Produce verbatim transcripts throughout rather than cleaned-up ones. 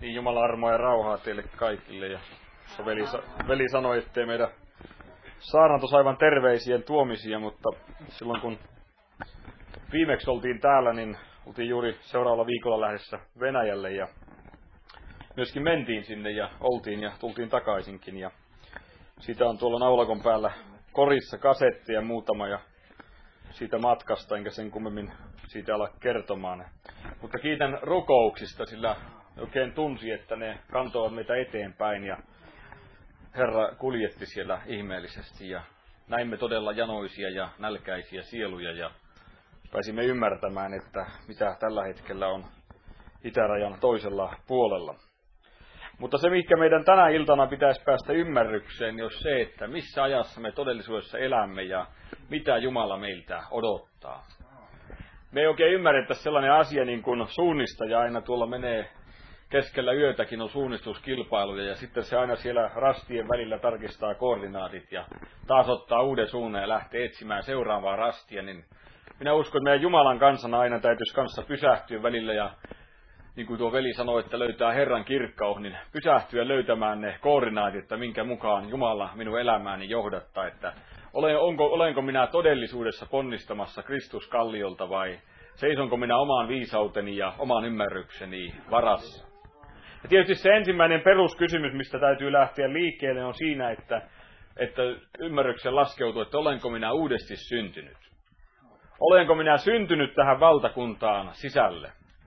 Niin Jumalan armoa ja rauhaa teille kaikille. Ja veli, veli sanoi, ettei meidän saarnatus aivan terveisien tuomisia, mutta silloin kun viimeksi oltiin täällä, niin oltiin juuri seuraavalla viikolla lähdössä Venäjälle ja myöskin mentiin sinne ja oltiin ja tultiin takaisinkin. Ja siitä on tuolla naulakon päällä korissa kasetteja muutama ja siitä matkasta, enkä sen kummemmin siitä ala kertomaan. Mutta kiitän rukouksista, sillä oikein tunsi, että ne kantoivat meitä eteenpäin ja Herra kuljetti siellä ihmeellisesti ja näimme todella janoisia ja nälkäisiä sieluja ja pääsimme ymmärtämään, että mitä tällä hetkellä on itärajan toisella puolella. Mutta se, mikä meidän tänä iltana pitäisi päästä ymmärrykseen, niin on se, että missä ajassa me todellisuudessa elämme ja mitä Jumala meiltä odottaa. Me ei oikein ymmärretä sellainen asia niin kuin suunnistaja aina tuolla menee keskellä yötäkin on suunnistuskilpailuja ja sitten se aina siellä rastien välillä tarkistaa koordinaatit ja taas ottaa uuden suunnan ja lähtee etsimään seuraavaa rastia, niin minä uskon, että meidän Jumalan kansana aina täytyisi kanssa pysähtyä välillä ja niin kuin tuo veli sanoi, että löytää Herran kirkkaus, niin pysähtyä löytämään ne koordinaatit, että minkä mukaan Jumala minun elämääni johdattaa, että olen, onko, olenko minä todellisuudessa ponnistamassa Kristuskalliolta vai seisonko minä oman viisauteni ja oman ymmärrykseni varassa. Ja tietysti se ensimmäinen peruskysymys, mistä täytyy lähteä liikkeelle, on siinä, että, että ymmärryksen laskeutuu, että olenko minä uudesti syntynyt. Olenko minä syntynyt tähän valtakuntaan sisälle?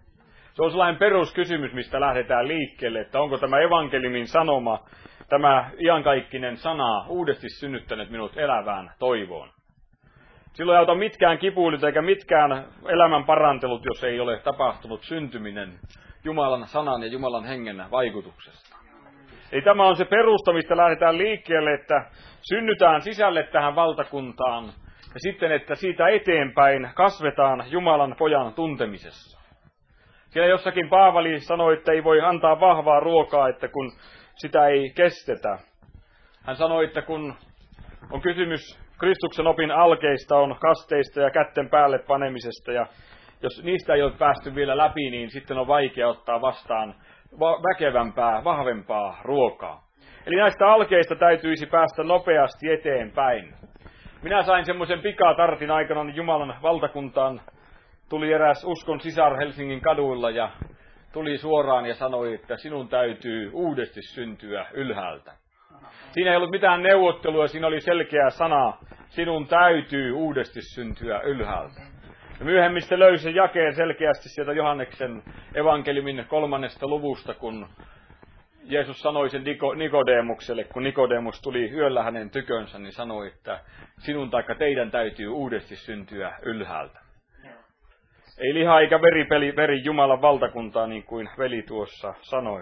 Se on sellainen peruskysymys, mistä lähdetään liikkeelle, että onko tämä evankeliumin sanoma, tämä iankaikkinen sana uudesti synnyttänyt minut elävään toivoon. Silloin ei auta mitkään kipuilut eikä mitkään elämän parantelut, jos ei ole tapahtunut syntyminen Jumalan sanan ja Jumalan hengen vaikutuksesta. Eli tämä on se perusta, mistä lähdetään liikkeelle, että synnytään sisälle tähän valtakuntaan ja sitten, että siitä eteenpäin kasvetaan Jumalan pojan tuntemisessa. Siellä jossakin Paavali sanoi, että ei voi antaa vahvaa ruokaa, että kun sitä ei kestetä. Hän sanoi, että kun on kysymys Kristuksen opin alkeista, on kasteista ja kätten päälle panemisesta ja jos niistä ei ole päästy vielä läpi, niin sitten on vaikea ottaa vastaan väkevämpää, vahvempaa ruokaa. Eli näistä alkeista täytyisi päästä nopeasti eteenpäin. Minä sain semmoisen pikatartin aikana Jumalan valtakuntaan. Tuli eräs uskon sisar Helsingin kaduilla ja tuli suoraan ja sanoi, että sinun täytyy uudesti syntyä ylhäältä. Siinä ei ollut mitään neuvottelua, siinä oli selkeä sana, sinun täytyy uudesti syntyä ylhäältä. Ja myöhemmin se löysi jakeen selkeästi sieltä Johanneksen evankeliumin kolmannesta luvusta, kun Jeesus sanoi sen Nikodemukselle, kun Nikodemus tuli yöllä hänen tykönsä, niin sanoi, että sinun taikka teidän täytyy uudesti syntyä ylhäältä. Ei liha eikä veri peli, veri Jumalan valtakuntaa, niin kuin veli tuossa sanoi.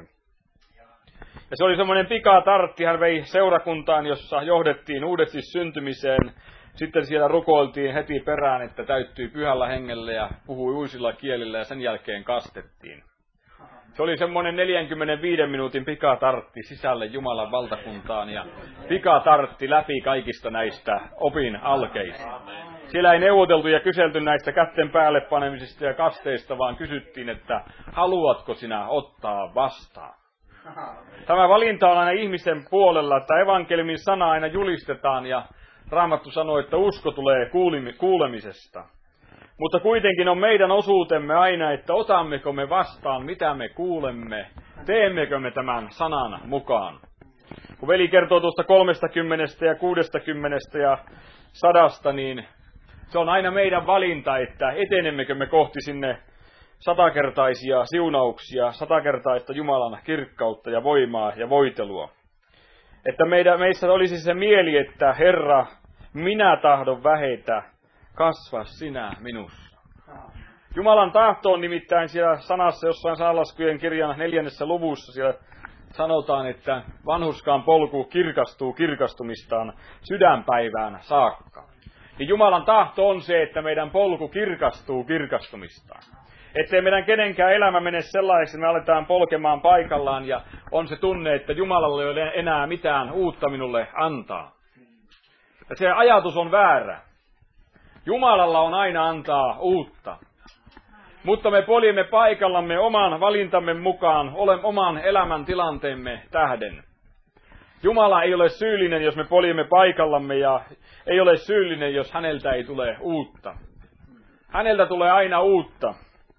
Ja se oli semmoinen pikatartti, hän vei seurakuntaan, jossa johdettiin uudesti syntymiseen. Sitten siellä rukoiltiin heti perään, että täyttyi pyhällä hengellä ja puhui uusilla kielillä ja sen jälkeen kastettiin. Se oli semmoinen neljänkymmenenviiden minuutin pikatartti sisälle Jumalan valtakuntaan ja pikatartti läpi kaikista näistä opin alkeista. Siellä ei neuvoteltu ja kyselty näistä kätten päälle panemisista ja kasteista, vaan kysyttiin, että haluatko sinä ottaa vastaan. Tämä valinta on aina ihmisen puolella, että evankeliumin sana aina julistetaan ja Raamattu sanoo, että usko tulee kuulemisesta. Mutta kuitenkin on meidän osuutemme aina, että otammeko me vastaan, mitä me kuulemme, teemmekö me tämän sanan mukaan. Kun veli kertoo tuosta kolmestakymmenestä ja kuudestakymmenestä ja sadasta, niin se on aina meidän valinta, että etenemmekö me kohti sinne satakertaisia siunauksia, satakertaista Jumalan kirkkautta ja voimaa ja voitelua. Että meidän, meissä olisi se mieli, että Herra, minä tahdon vähetä, kasva sinä minussa. Jumalan tahto on nimittäin siellä sanassa jossain Sananlaskujen kirjan neljännessä luvussa, siellä sanotaan, että vanhurskaan polku kirkastuu kirkastumistaan sydänpäivään saakka. Ja Jumalan tahto on se, että meidän polku kirkastuu kirkastumistaan. Ettei meidän kenenkään elämä mene sellaiseksi, että me aletaan polkemaan paikallaan ja on se tunne, että Jumalalla ei ole enää mitään uutta minulle antaa. Ja se ajatus on väärä. Jumalalla on aina antaa uutta. Mutta me poljemme paikallamme oman valintamme mukaan, olemme oman elämäntilanteemme tähden. Jumala ei ole syyllinen, jos me poljemme paikallamme, ja ei ole syyllinen, jos häneltä ei tule uutta. Häneltä tulee aina uutta.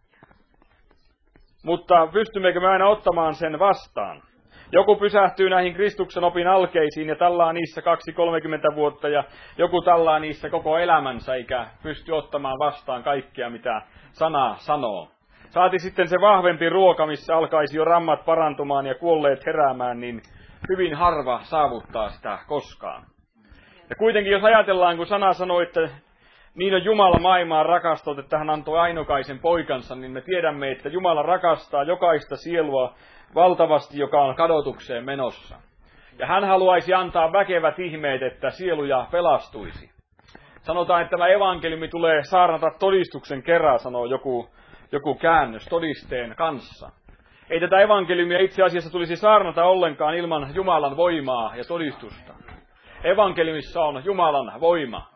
Mutta pystymmekö me aina ottamaan sen vastaan? Joku pysähtyy näihin Kristuksen opin alkeisiin ja tallaa niissä kaksi kolmekymmentä vuotta, ja joku tallaa niissä koko elämänsä, eikä pysty ottamaan vastaan kaikkea, mitä sana sanoo. Saati sitten se vahvempi ruoka, missä alkaisi jo rammat parantumaan ja kuolleet heräämään, niin hyvin harva saavuttaa sitä koskaan. Ja kuitenkin jos ajatellaan, kun sana sanoo, että niin on Jumala maailmaa rakastanut, että hän antoi ainokaisen poikansa, niin me tiedämme, että Jumala rakastaa jokaista sielua valtavasti, joka on kadotukseen menossa. Ja hän haluaisi antaa väkevät ihmeet, että sieluja pelastuisi. Sanotaan, että tämä evankeliumi tulee saarnata todistuksen kerran, sanoo joku, joku käännös todisteen kanssa. Ei tätä evankeliumia itse asiassa tulisi saarnata ollenkaan ilman Jumalan voimaa ja todistusta. Evankeliumissa on Jumalan voima.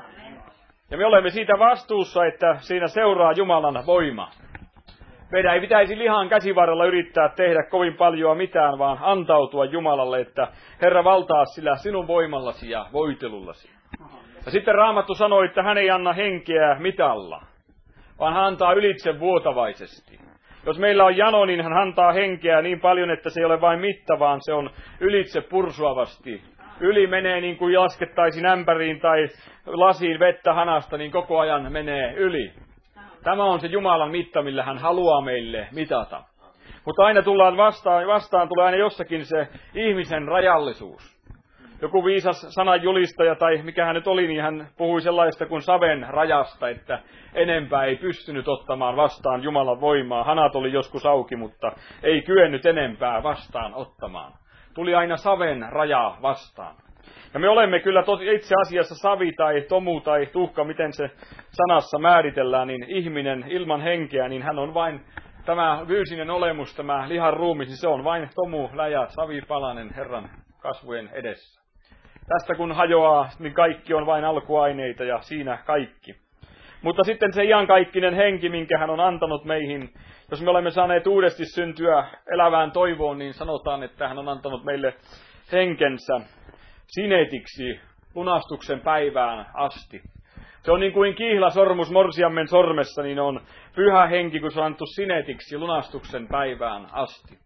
Ja me olemme siitä vastuussa, että siinä seuraa Jumalan voima. Meidän ei pitäisi lihan käsivarrella yrittää tehdä kovin paljon mitään, vaan antautua Jumalalle, että Herra valtaa sillä sinun voimallasi ja voitelullasi. Ja sitten Raamattu sanoi, että hän ei anna henkeä mitalla, vaan hän antaa ylitse vuotavaisesti. Jos meillä on jano, niin hän antaa henkeä niin paljon, että se ei ole vain mitta, vaan se on ylitse pursuavasti. Yli menee niin kuin laskettaisiin ämpäriin tai lasiin vettä hanasta, niin koko ajan menee yli. Tämä on se Jumalan mitta, millä hän haluaa meille mitata. Mutta aina tullaan vastaan, vastaan tulee aina jossakin se ihmisen rajallisuus. Joku viisas sananjulistaja tai mikä hän nyt oli, niin hän puhui sellaista kuin saven rajasta, että enempää ei pystynyt ottamaan vastaan Jumalan voimaa. Hanat oli joskus auki, mutta ei kyennyt enempää vastaan ottamaan. Tuli aina saven raja vastaan. Ja me olemme kyllä itse asiassa savi tai tomu tai tuhka, miten se sanassa määritellään, niin ihminen ilman henkeä, niin hän on vain tämä fyysinen olemus, tämä lihan ruumis, niin se on vain tomu, läjä, savipalanen Herran kasvojen edessä. Tästä kun hajoaa, niin kaikki on vain alkuaineita ja siinä kaikki. Mutta sitten se iankaikkinen henki, minkä hän on antanut meihin, jos me olemme saaneet uudesti syntyä elävään toivoon, niin sanotaan, että hän on antanut meille henkensä sinetiksi lunastuksen päivään asti. Se on niin kuin kihlasormus morsiammen sormessa, niin on pyhä henki, kun se on annettu sinetiksi lunastuksen päivään asti.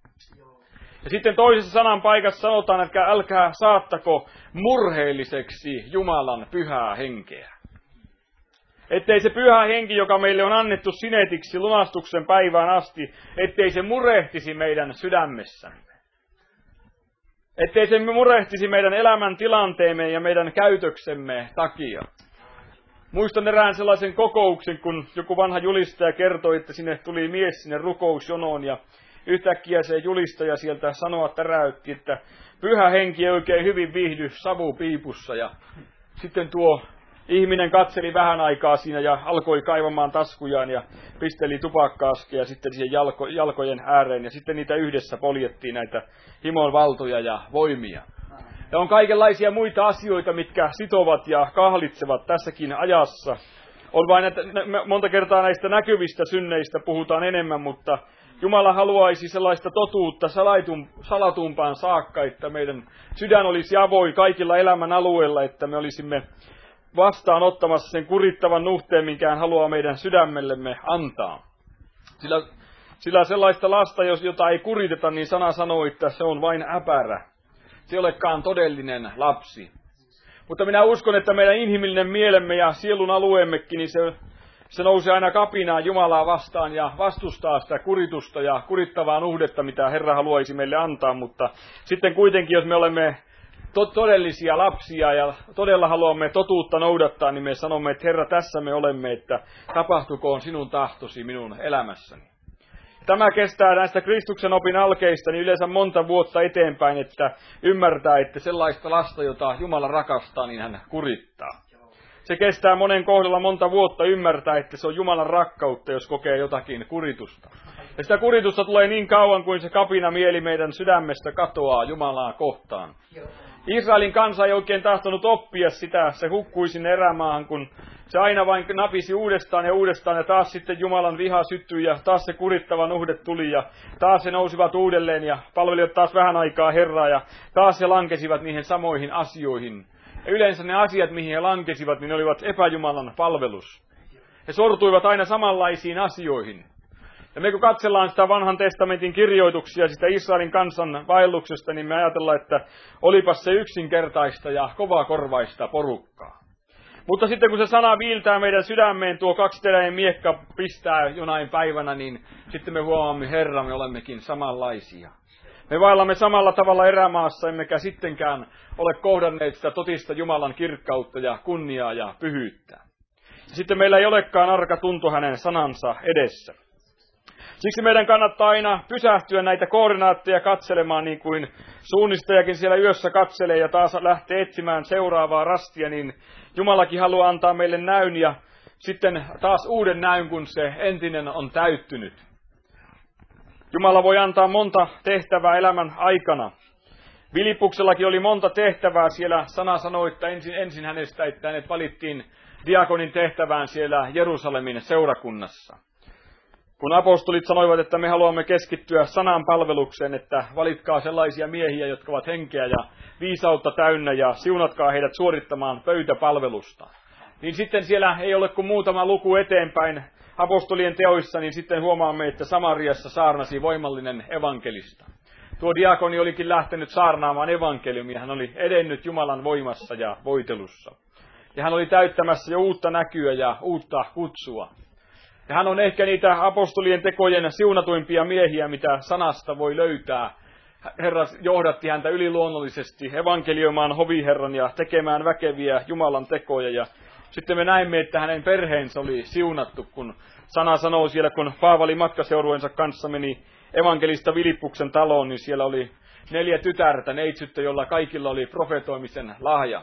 Ja sitten toisessa sanan paikassa sanotaan, että älkää saattako murheelliseksi Jumalan pyhää henkeä. Ettei se pyhä henki, joka meille on annettu sinetiksi lunastuksen päivään asti, ettei se murehtisi meidän sydämessämme. Ettei se murehtisi meidän elämän tilanteemme ja meidän käytöksemme takia. Muistan erään sellaisen kokouksen, kun joku vanha julistaja kertoi, että sinne tuli mies sinne rukousjonoon ja yhtäkkiä se julistaja sieltä sanoa täräytti, että pyhä henki ei oikein hyvin viihdy savupiipussa. Ja sitten tuo ihminen katseli vähän aikaa siinä ja alkoi kaivamaan taskujaan ja pisteli tupakka-askeja sitten siihen jalko, jalkojen ääreen. Ja sitten niitä yhdessä poljettiin näitä himon valtoja ja voimia. Ja on kaikenlaisia muita asioita, mitkä sitovat ja kahlitsevat tässäkin ajassa. On vain, että monta kertaa näistä näkyvistä synneistä puhutaan enemmän, mutta Jumala haluaisi sellaista totuutta salatumpaan saakka, että meidän sydän olisi avoin kaikilla elämän alueilla, että me olisimme vastaanottamassa sen kurittavan nuhteen, minkä hän haluaa meidän sydämellemme antaa. Sillä, sillä sellaista lasta, jota ei kuriteta, niin sana sanoo, että se on vain äpärä. Se ei olekaan todellinen lapsi. Mutta minä uskon, että meidän inhimillinen mielemme ja sielun alueemmekin, niin se, se nousee aina kapinaan Jumalaa vastaan ja vastustaa sitä kuritusta ja kurittavaa nuhdetta, mitä Herra haluaisi meille antaa. Mutta sitten kuitenkin, jos me olemme to- todellisia lapsia ja todella haluamme totuutta noudattaa, niin me sanomme, että Herra, tässä me olemme, että tapahtukoon sinun tahtosi minun elämässäni. Tämä kestää näistä Kristuksen opin alkeista niin yleensä monta vuotta eteenpäin, että ymmärtää, että sellaista lasta, jota Jumala rakastaa, niin hän kurittaa. Se kestää monen kohdalla monta vuotta ymmärtää, että se on Jumalan rakkautta, jos kokee jotakin kuritusta. Ja sitä kuritusta tulee niin kauan, kuin se kapina mieli meidän sydämestä katoaa Jumalaa kohtaan. Israelin kansa ei oikein tahtonut oppia sitä, se hukkui sinne erämaahan, kun se aina vain napisi uudestaan ja uudestaan ja taas sitten Jumalan viha syttyi ja taas se kurittava nuhde tuli ja taas he nousivat uudelleen ja palvelivat taas vähän aikaa Herraa ja taas he lankesivat niihin samoihin asioihin. Ja yleensä ne asiat, mihin he lankesivat, niin ne olivat epäjumalan palvelus. He sortuivat aina samanlaisiin asioihin. Ja me kun katsellaan sitä vanhan testamentin kirjoituksia sitä Israelin kansan vaelluksesta, niin me ajatellaan, että olipas se yksinkertaista ja kovakorvaista porukkaa. Mutta sitten kun se sana viiltää meidän sydämeen, tuo kaksiteräinen miekka pistää jonain päivänä, niin sitten me huomaamme, Herra, me olemmekin samanlaisia. Me vaellamme samalla tavalla erämaassa, emmekä sittenkään ole kohdanneet sitä totista Jumalan kirkkautta ja kunniaa ja pyhyyttä. Ja sitten meillä ei olekaan arka tunto hänen sanansa edessä. Siksi meidän kannattaa aina pysähtyä näitä koordinaatteja katselemaan, niin kuin suunnistajakin siellä yössä katselee ja taas lähtee etsimään seuraavaa rastia, niin Jumalakin haluaa antaa meille näyn ja sitten taas uuden näyn, kun se entinen on täyttynyt. Jumala voi antaa monta tehtävää elämän aikana. Vilippuksellakin oli monta tehtävää siellä. Sana sanoi, että ensin, ensin hänestä, että hänet valittiin diakonin tehtävään siellä Jerusalemin seurakunnassa. Kun apostolit sanoivat, että me haluamme keskittyä sanan palvelukseen, että valitkaa sellaisia miehiä, jotka ovat henkeä ja viisautta täynnä ja siunatkaa heidät suorittamaan pöytäpalvelusta. Niin sitten siellä ei ole kuin muutama luku eteenpäin apostolien teoissa, niin sitten huomaamme, että Samariassa saarnasi voimallinen evankelista. Tuo diakoni olikin lähtenyt saarnaamaan evankeliumia, hän oli edennyt Jumalan voimassa ja voitelussa. Ja hän oli täyttämässä jo uutta näkyä ja uutta kutsua. Ja hän on ehkä niitä apostolien tekojen siunatuimpia miehiä, mitä sanasta voi löytää. Herra johdatti häntä yliluonnollisesti evankelioimaan hoviherran ja tekemään väkeviä Jumalan tekoja. Ja sitten me näemme, että hänen perheensä oli siunattu, kun sana sanoo siellä, kun Paavali matkaseurueensa kanssa meni evankelista Vilippuksen taloon, niin siellä oli neljä tytärtä, neitsyttä, jolla kaikilla oli profetoimisen lahja.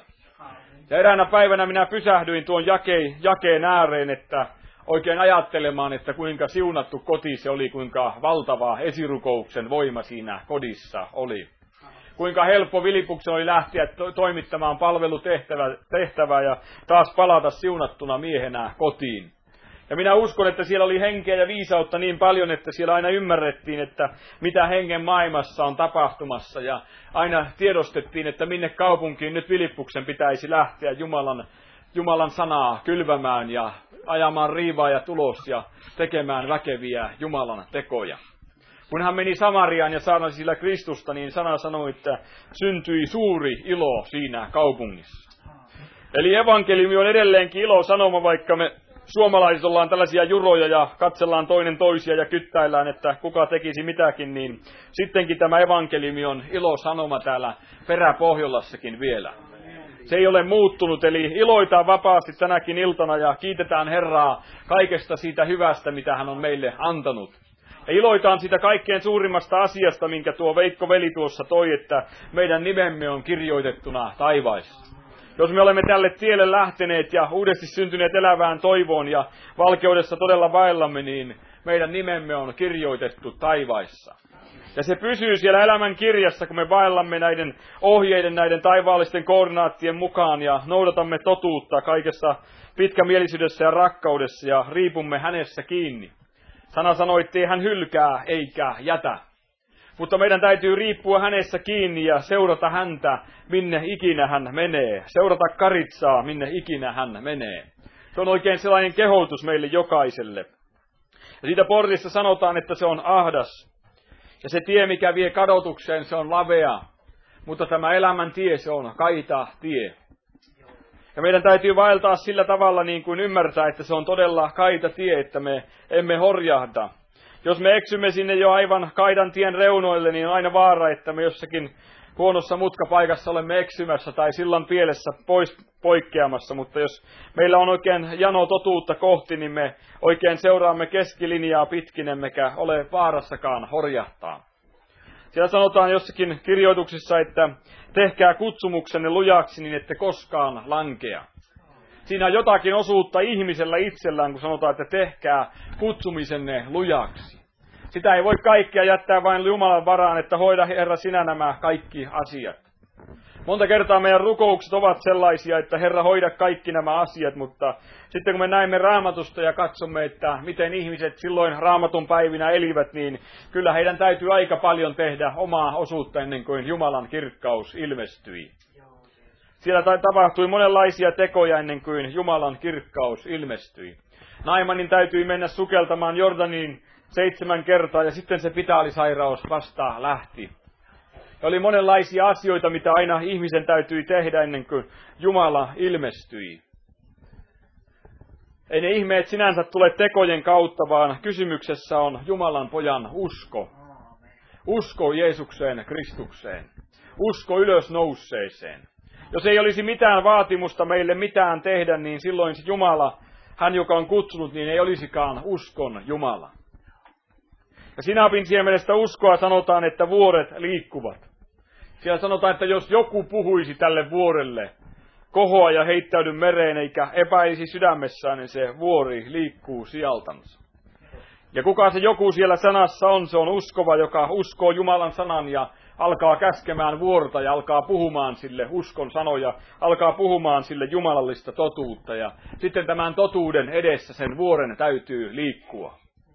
Ja eräänä päivänä minä pysähdyin tuon jakeen, jakeen ääreen, että oikein ajattelemaan, että kuinka siunattu koti se oli, kuinka valtava esirukouksen voima siinä kodissa oli. Kuinka helppo Vilippuksen oli lähteä to- toimittamaan palvelutehtävää tehtävää ja taas palata siunattuna miehenä kotiin. Ja minä uskon, että siellä oli henkeä ja viisautta niin paljon, että siellä aina ymmärrettiin, että mitä hengen maailmassa on tapahtumassa. Ja aina tiedostettiin, että minne kaupunkiin nyt Vilippuksen pitäisi lähteä Jumalan, Jumalan sanaa kylvämään ja ajamaan riivaa ja tulos ja tekemään väkeviä Jumalan tekoja. Kun hän meni Samariaan ja saarnasi sillä Kristusta, niin sana sanoi, että syntyi suuri ilo siinä kaupungissa. Eli evankeliumi on edelleenkin ilo sanoma, vaikka me suomalaiset ollaan tällaisia juroja ja katsellaan toinen toisia ja kyttäillään, että kuka tekisi mitäkin, niin sittenkin tämä evankeliumi on ilo sanoma täällä Peräpohjolassakin vielä. Se ei ole muuttunut, eli iloitaan vapaasti tänäkin iltana ja kiitetään Herraa kaikesta siitä hyvästä, mitä hän on meille antanut. Ja iloitaan siitä kaikkein suurimmasta asiasta, minkä tuo Veikko veli tuossa toi, että meidän nimemme on kirjoitettuna taivaissa. Jos me olemme tälle tielle lähteneet ja uudesti syntyneet elävään toivoon ja valkeudessa todella vaellamme, niin meidän nimemme on kirjoitettu taivaissa. Ja se pysyy siellä elämän kirjassa, kun me vaellamme näiden ohjeiden, näiden taivaallisten koordinaattien mukaan ja noudatamme totuutta kaikessa pitkämielisyydessä ja rakkaudessa ja riipumme hänessä kiinni. Sana sanoi, ettei hän hylkää eikä jätä. Mutta meidän täytyy riippua hänessä kiinni ja seurata häntä, minne ikinä hän menee. Seurata Karitsaa, minne ikinä hän menee. Se on oikein sellainen kehotus meille jokaiselle. Ja siitä portista sanotaan, että se on ahdas. Ja se tie, mikä vie kadotukseen, se on lavea. Mutta tämä elämän tie, se on kaita tie. Ja meidän täytyy vaeltaa sillä tavalla niin kuin ymmärtää, että se on todella kaita tie, että me emme horjahda. Jos me eksymme sinne jo aivan kaidan tien reunoille, niin on aina vaara, että me jossakin huonossa mutkapaikassa olemme eksymässä tai sillan pielessä pois poikkeamassa. Mutta jos meillä on oikein jano totuutta kohti, niin me oikein seuraamme keskilinjaa pitkin, emmekä ole vaarassakaan horjahtaa. Siellä sanotaan jossakin kirjoituksissa, että tehkää kutsumuksenne lujaksi, niin ette koskaan lankea. Siinä on jotakin osuutta ihmisellä itsellään, kun sanotaan, että tehkää kutsumisenne lujaksi. Sitä ei voi kaikkea jättää vain Jumalan varaan, että hoida Herra sinä nämä kaikki asiat. Monta kertaa meidän rukoukset ovat sellaisia, että Herra, hoida kaikki nämä asiat, mutta sitten kun me näemme Raamatusta ja katsomme, että miten ihmiset silloin Raamatun päivinä elivät, niin kyllä heidän täytyy aika paljon tehdä omaa osuutta ennen kuin Jumalan kirkkaus ilmestyi. Siellä tapahtui monenlaisia tekoja ennen kuin Jumalan kirkkaus ilmestyi. Naimanin täytyi mennä sukeltamaan Jordaniin seitsemän kertaa ja sitten se pitaalisairaus vasta lähti. Ja oli monenlaisia asioita, mitä aina ihmisen täytyi tehdä ennen kuin Jumala ilmestyi. Ei ne ihmeet sinänsä tule tekojen kautta, vaan kysymyksessä on Jumalan pojan usko. Usko Jeesukseen Kristukseen. Usko ylösnousseeseen. Jos ei olisi mitään vaatimusta meille mitään tehdä, niin silloin se Jumala, hän joka on kutsunut, niin ei olisikaan uskon Jumala. Ja sinapin siemelestä uskoa sanotaan, että vuoret liikkuvat. Siellä sanotaan, että jos joku puhuisi tälle vuorelle, kohoa ja heittäydy mereen eikä epäilisi sydämessään, niin se vuori liikkuu sijaltansa. Ja kuka se joku siellä sanassa on, se on uskova, joka uskoo Jumalan sanan ja alkaa käskemään vuorta ja alkaa puhumaan sille uskon sanoja, alkaa puhumaan sille jumalallista totuutta. Ja sitten tämän totuuden edessä sen vuoren täytyy liikkua.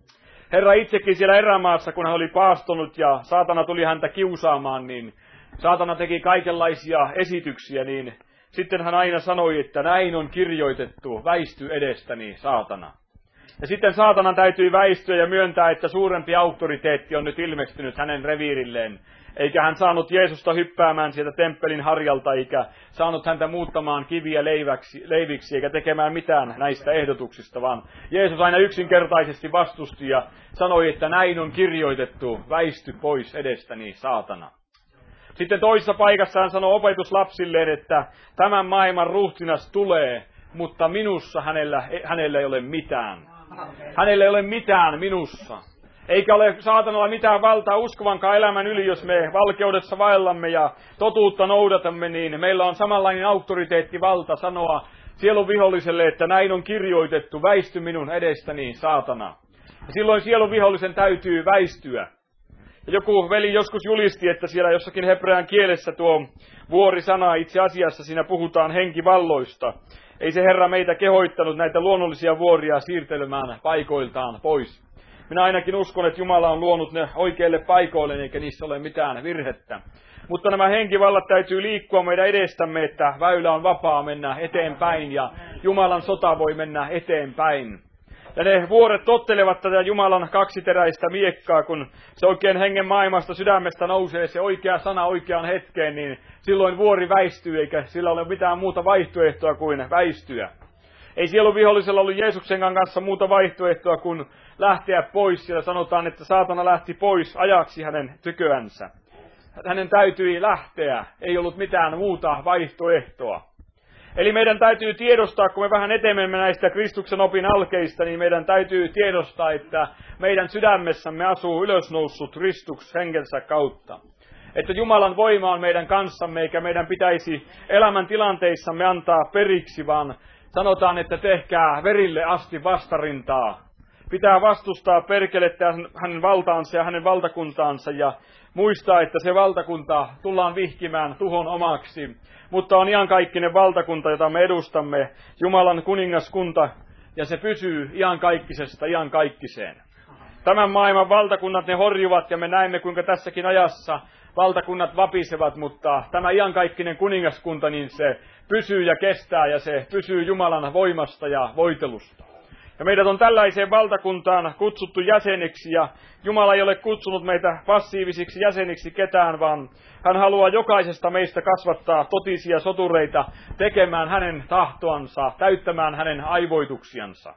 Herra itsekin siellä erämaassa, kun hän oli paastonut ja saatana tuli häntä kiusaamaan, niin saatana teki kaikenlaisia esityksiä, niin sitten hän aina sanoi, että näin on kirjoitettu, väisty edestäni, saatana. Ja sitten saatanan täytyy väistyä ja myöntää, että suurempi auktoriteetti on nyt ilmestynyt hänen reviirilleen. Eikä hän saanut Jeesusta hyppäämään sieltä temppelin harjalta, eikä saanut häntä muuttamaan kiviä leiväksi, leiviksi, eikä tekemään mitään näistä ehdotuksista, vaan Jeesus aina yksinkertaisesti vastusti ja sanoi, että näin on kirjoitettu, väisty pois edestäni, saatana. Sitten toisessa paikassa hän sanoi opetuslapsilleen, että tämän maailman ruhtinas tulee, mutta minussa hänellä, hänellä ei ole mitään. Hänellä ei ole mitään minussa. Eikä ole saatanalla mitään valtaa uskovankaan elämän yli, jos me valkeudessa vaellamme ja totuutta noudatamme, niin meillä on samanlainen auktoriteetti valta sanoa sielun viholliselle, että näin on kirjoitettu, väisty minun edestäni, saatana. Ja silloin sielun vihollisen täytyy väistyä. Ja joku veli joskus julisti, että siellä jossakin hebrean kielessä tuo vuorisana itse asiassa siinä puhutaan henkivalloista. Ei se Herra meitä kehoittanut näitä luonnollisia vuoria siirtelemään paikoiltaan pois. Minä ainakin uskon, että Jumala on luonut ne oikeille paikoille, eikä niissä ole mitään virhettä. Mutta nämä henkivallat täytyy liikkua meidän edestämme, että väylä on vapaa mennä eteenpäin ja Jumalan sota voi mennä eteenpäin. Ja ne vuoret tottelevat tätä Jumalan kaksiteräistä miekkaa, kun se oikein hengen maailmasta sydämestä nousee se oikea sana oikeaan hetkeen, niin silloin vuori väistyy, eikä sillä ole mitään muuta vaihtoehtoa kuin väistyä. Ei sielun vihollisella ollut Jeesuksen kanssa muuta vaihtoehtoa kuin lähteä pois. Siellä sanotaan, että saatana lähti pois ajaksi hänen tyköänsä. Hänen täytyi lähteä, ei ollut mitään muuta vaihtoehtoa. Eli meidän täytyy tiedostaa, kun me vähän etenemme näistä Kristuksen opin alkeista, niin meidän täytyy tiedostaa, että meidän sydämessämme asuu ylösnoussut Kristus henkensä kautta. Että Jumalan voima on meidän kanssamme, eikä meidän pitäisi elämän tilanteissamme antaa periksi, vaan sanotaan, että tehkää verille asti vastarintaa. Pitää vastustaa perkelettä hänen valtaansa ja hänen valtakuntaansa ja muistaa, että se valtakunta tullaan vihkimään tuhon omaksi. Mutta on iankaikkinen valtakunta, jota me edustamme, Jumalan kuningaskunta, ja se pysyy iankaikkisesta iankaikkiseen. Tämän maailman valtakunnat ne horjuvat ja me näemme, kuinka tässäkin ajassa valtakunnat vapisevat, mutta tämä iankaikkinen kuningaskunta, niin se pysyy ja kestää ja se pysyy Jumalan voimasta ja voitelusta. Ja meidät on tällaiseen valtakuntaan kutsuttu jäseniksi ja Jumala ei ole kutsunut meitä passiivisiksi jäseniksi ketään, vaan hän haluaa jokaisesta meistä kasvattaa totisia sotureita tekemään hänen tahtoansa, täyttämään hänen aivoituksiansa.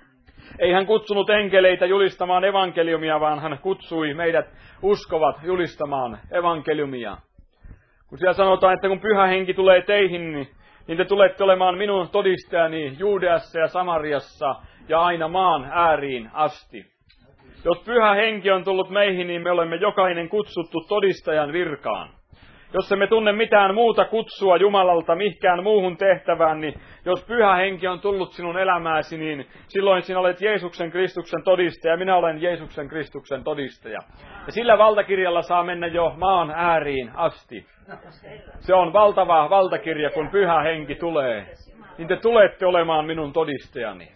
Ei hän kutsunut enkeleitä julistamaan evankeliumia, vaan hän kutsui meidät uskovat julistamaan evankeliumia. Kun siellä sanotaan, että kun Pyhä Henki tulee teihin, niin, niin te tulette olemaan minun todistajani Juudeassa ja Samariassa ja aina maan ääriin asti. Jos Pyhä Henki on tullut meihin, niin me olemme jokainen kutsuttu todistajan virkaan. Jos emme tunne mitään muuta kutsua Jumalalta mihinkään muuhun tehtävään, niin jos Pyhä Henki on tullut sinun elämääsi, niin silloin sinä olet Jeesuksen Kristuksen todistaja ja minä olen Jeesuksen Kristuksen todistaja. Ja sillä valtakirjalla saa mennä jo maan ääriin asti. Se on valtava valtakirja, kun Pyhä Henki tulee. Niin te tulette olemaan minun todistajani.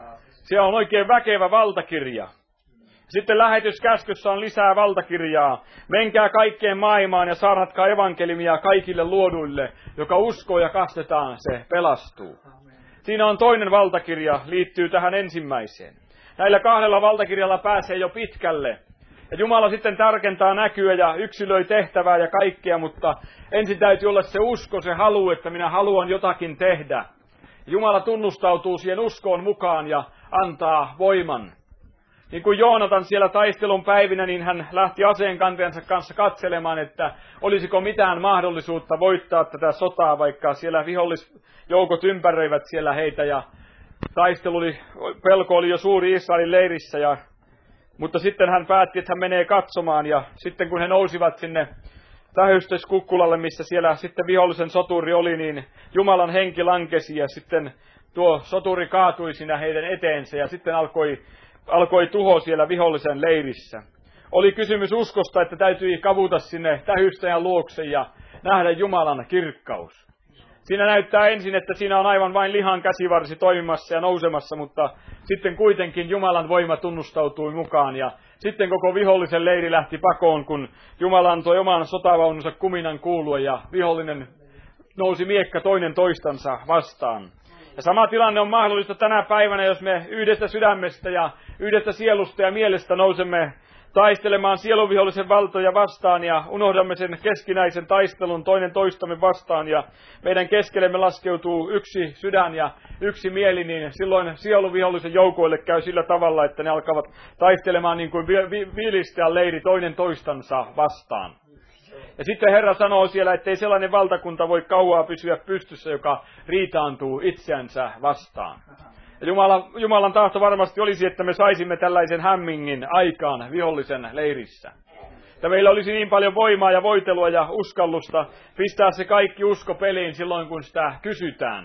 Se on oikein väkevä valtakirja. Sitten lähetyskäskyssä on lisää valtakirjaa. Menkää kaikkeen maailmaan ja saarnatkaa evankeliumia kaikille luoduille. Joka uskoo ja kastetaan, se pelastuu. Siinä on toinen valtakirja, liittyy tähän ensimmäiseen. Näillä kahdella valtakirjalla pääsee jo pitkälle. Ja Jumala sitten tarkentaa näkyä ja yksilöi tehtävää ja kaikkea, mutta ensin täytyy olla se usko, se halu, että minä haluan jotakin tehdä. Jumala tunnustautuu siihen uskoon mukaan ja antaa voiman. Niin kuin Joonatan siellä taistelun päivinä, niin hän lähti aseenkantajansa kanssa katselemaan, että olisiko mitään mahdollisuutta voittaa tätä sotaa, vaikka siellä vihollisjoukot ympäröivät siellä heitä ja taistelu oli, pelko oli jo suuri Israelin leirissä. Ja, mutta sitten hän päätti, että hän menee katsomaan ja sitten kun he nousivat sinne tähystyskukkulalle, missä siellä sitten vihollisen soturi oli, niin Jumalan henki lankesi ja sitten tuo soturi kaatui siinä heidän eteensä ja sitten alkoi Alkoi tuho siellä vihollisen leirissä. Oli kysymys uskosta, että täytyi kavuta sinne tähystäjän luokse ja nähdä Jumalan kirkkaus. Siinä näyttää ensin, että siinä on aivan vain lihan käsivarsi toimimassa ja nousemassa, mutta sitten kuitenkin Jumalan voima tunnustautui mukaan. Ja sitten koko vihollisen leiri lähti pakoon, kun Jumala antoi oman sotavaununsa kuminan kuulua ja vihollinen nousi miekka toinen toistansa vastaan. Ja sama tilanne on mahdollista tänä päivänä, jos me yhdestä sydämestä ja yhdestä sielusta ja mielestä nousemme taistelemaan sieluvihollisen valtoja vastaan ja unohdamme sen keskinäisen taistelun toinen toistamme vastaan ja meidän keskellemme laskeutuu yksi sydän ja yksi mieli, niin silloin sieluvihollisen joukoille käy sillä tavalla, että ne alkavat taistelemaan niin kuin viilisteän leiri toinen toistansa vastaan. Ja sitten Herra sanoo siellä, ettei sellainen valtakunta voi kauaa pysyä pystyssä, joka riitaantuu itseänsä vastaan. Ja Jumala, Jumalan tahto varmasti olisi, että me saisimme tällaisen hämmingin aikaan vihollisen leirissä. Että meillä olisi niin paljon voimaa ja voitelua ja uskallusta pistää se kaikki usko peliin silloin, kun sitä kysytään.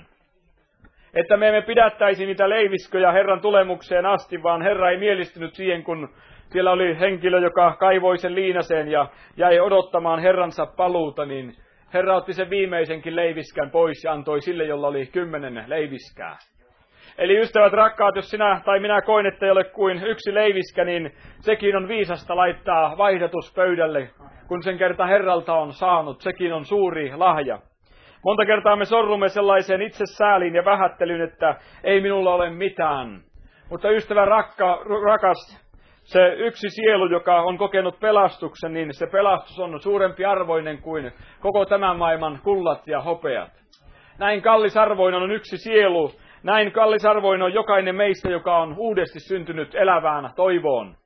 Että me emme pidättäisi niitä leivisköjä Herran tulemukseen asti, vaan Herra ei mielistynyt siihen, kun siellä oli henkilö, joka kaivoi sen liinaseen ja jäi odottamaan Herransa paluuta, niin Herra otti sen viimeisenkin leiviskän pois ja antoi sille, jolla oli kymmenen leiviskää. Eli ystävät rakkaat, jos sinä tai minä koen, että ei ole kuin yksi leiviskä, niin sekin on viisasta laittaa vaihdatus pöydälle, kun sen kerta Herralta on saanut. Sekin on suuri lahja. Monta kertaa me sorrumme sellaiseen itsesääliin ja vähättelyyn, että ei minulla ole mitään. Mutta ystävä rakka, rakas, se yksi sielu, joka on kokenut pelastuksen, niin se pelastus on suurempi arvoinen kuin koko tämän maailman kullat ja hopeat. Näin kallisarvoinen on yksi sielu, näin kallisarvoinen on jokainen meistä, joka on uudesti syntynyt elävään toivoon.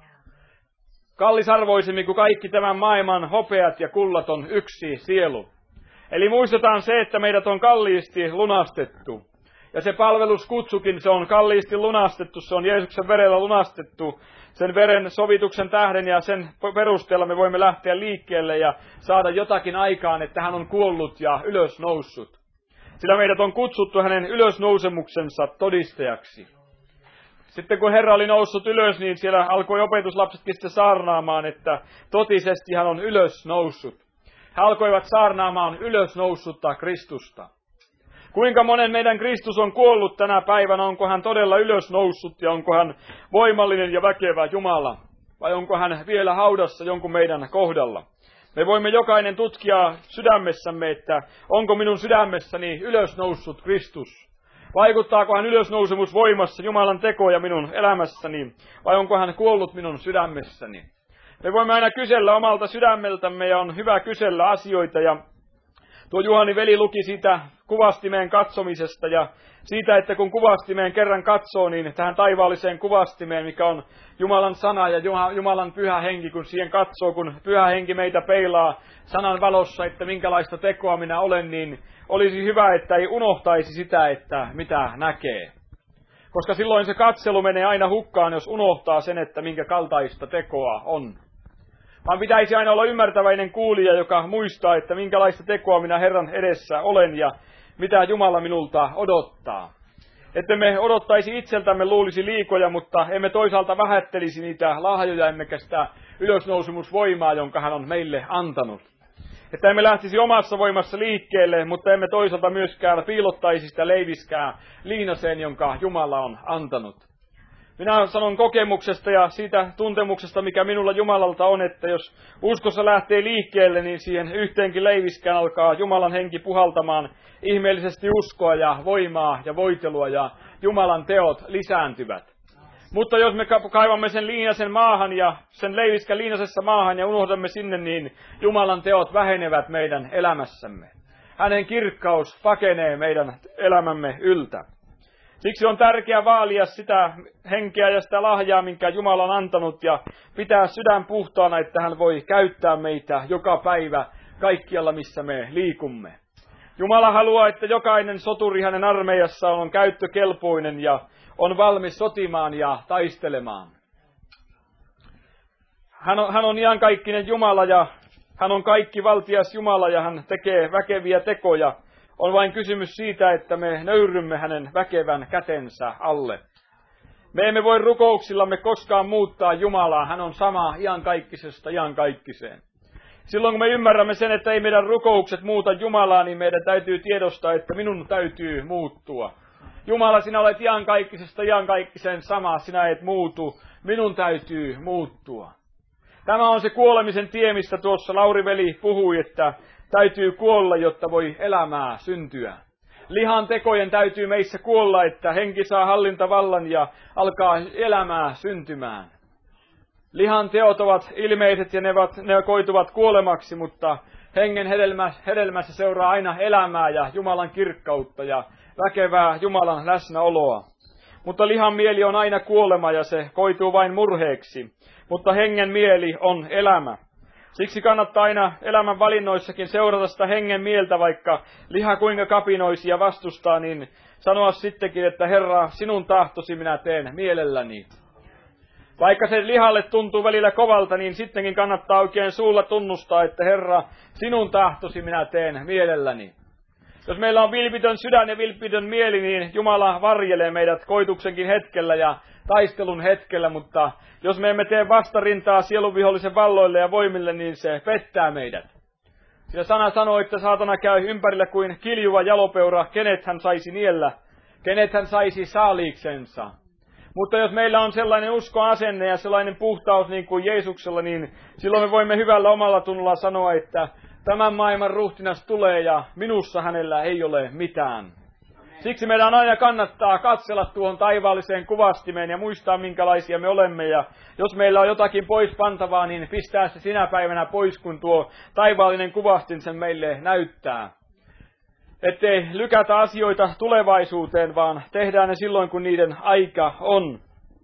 Kallisarvoisemmin kuin kaikki tämän maailman hopeat ja kullat on yksi sielu. Eli muistetaan se, että meidät on kalliisti lunastettu. Ja se palveluskutsukin, se on kalliisti lunastettu, se on Jeesuksen verellä lunastettu. Sen veren sovituksen tähden ja sen perusteella me voimme lähteä liikkeelle ja saada jotakin aikaan, että hän on kuollut ja ylösnoussut. Sillä meidät on kutsuttu hänen ylösnousemuksensa todistajaksi. Sitten kun Herra oli noussut ylös, niin siellä alkoi opetuslapsetkin sitten saarnaamaan, että totisesti hän on ylösnoussut. He alkoivat saarnaamaan ylösnoussutta Kristusta. Kuinka monen meidän Kristus on kuollut tänä päivänä, onko hän todella ylösnoussut ja onko hän voimallinen ja väkevä Jumala? Vai onko hän vielä haudassa jonkun meidän kohdalla? Me voimme jokainen tutkia sydämessämme, että onko minun sydämessäni ylösnoussut Kristus? Vaikuttaako hän ylösnousemus voimassa Jumalan tekoja minun elämässäni vai onko hän kuollut minun sydämessäni? Me voimme aina kysellä omalta sydämeltämme ja on hyvä kysellä asioita ja tuo Juhani veli luki siitä kuvastimeen katsomisesta ja siitä, että kun kuvastimeen kerran katsoo, niin tähän taivaalliseen kuvastimeen, mikä on Jumalan sana ja Jumalan pyhä henki, kun siihen katsoo, kun pyhä henki meitä peilaa sanan valossa, että minkälaista tekoa minä olen, niin olisi hyvä, että ei unohtaisi sitä, että mitä näkee. Koska silloin se katselu menee aina hukkaan, jos unohtaa sen, että minkä kaltaista tekoa on. vaan pitäisi aina olla ymmärtäväinen kuulija, joka muistaa, että minkälaista tekoa minä Herran edessä olen ja mitä Jumala minulta odottaa. Että me odottaisi itseltämme luulisi liikoja, mutta emme toisaalta vähättelisi niitä lahjoja, emmekä sitä ylösnousemusvoimaa, jonka hän on meille antanut. Että emme lähtisi omassa voimassa liikkeelle, mutta emme toisaalta myöskään piilottaisi sitä leiviskää liinaseen, jonka Jumala on antanut. Minä sanon kokemuksesta ja siitä tuntemuksesta, mikä minulla Jumalalta on, että jos uskossa lähtee liikkeelle, niin siihen yhteenkin leiviskään alkaa Jumalan henki puhaltamaan ihmeellisesti uskoa ja voimaa ja voitelua ja Jumalan teot lisääntyvät. Mutta jos me kaivamme sen liinasen maahan ja sen leiviskän liinasessa maahan ja unohdamme sinne, niin Jumalan teot vähenevät meidän elämässämme. Hänen kirkkaus pakenee meidän elämämme yltä. Siksi on tärkeää vaalia sitä henkeä ja sitä lahjaa, minkä Jumala on antanut, ja pitää sydän puhtaana, että hän voi käyttää meitä joka päivä kaikkialla, missä me liikumme. Jumala haluaa, että jokainen soturi hänen armeijassaan on käyttökelpoinen ja on valmis sotimaan ja taistelemaan. Hän on, hän on iankaikkinen Jumala ja hän on kaikki valtias Jumala ja hän tekee väkeviä tekoja. On vain kysymys siitä, että me nöyrymme hänen väkevän kätensä alle. Me emme voi rukouksillamme koskaan muuttaa Jumalaa. Hän on sama iankaikkisesta iankaikkiseen. Silloin kun me ymmärrämme sen, että ei meidän rukoukset muuta Jumalaa, niin meidän täytyy tiedostaa, että minun täytyy muuttua. Jumala, sinä olet iankaikkisesta iankaikkiseen sama, sinä et muutu. Minun täytyy muuttua. Tämä on se kuolemisen tie, mistä tuossa Lauri-veli puhui, että täytyy kuolla, jotta voi elämää syntyä. Lihan tekojen täytyy meissä kuolla, että henki saa hallintavallan ja alkaa elämää syntymään. Lihan teot ovat ilmeiset ja ne, ovat, ne koituvat kuolemaksi, mutta hengen hedelmä, hedelmässä seuraa aina elämää ja Jumalan kirkkautta ja väkevää Jumalan läsnäoloa. Mutta lihan mieli on aina kuolema ja se koituu vain murheeksi, mutta hengen mieli on elämä. Siksi kannattaa aina elämän valinnoissakin seurata sitä hengen mieltä, vaikka liha kuinka kapinoisi ja vastustaa, niin sanoa sittenkin, että Herra, sinun tahtosi minä teen mielelläni. Vaikka se lihalle tuntuu välillä kovalta, niin sittenkin kannattaa oikein suulla tunnustaa, että Herra, sinun tahtosi minä teen mielelläni. Jos meillä on vilpitön sydän ja vilpitön mieli, niin Jumala varjelee meidät koituksenkin hetkellä ja taistelun hetkellä, mutta jos me emme tee vastarintaa sielunvihollisen valloille ja voimille, niin se pettää meidät. Sillä sana sanoo, että saatana käy ympärillä kuin kiljuva jalopeura, kenet hän saisi niellä, kenet hän saisi saaliiksensa. Mutta jos meillä on sellainen uskoasenne ja sellainen puhtaus niin kuin Jeesuksella, niin silloin me voimme hyvällä omalla tunnolla sanoa, että tämän maailman ruhtinas tulee ja minussa hänellä ei ole mitään. Siksi meidän aina kannattaa katsella tuohon taivaalliseen kuvastimeen ja muistaa, minkälaisia me olemme. Ja jos meillä on jotakin pois pantavaa, niin pistää se sinä päivänä pois, kun tuo taivaallinen kuvastin sen meille näyttää. Ettei lykätä asioita tulevaisuuteen, vaan tehdään ne silloin, kun niiden aika on.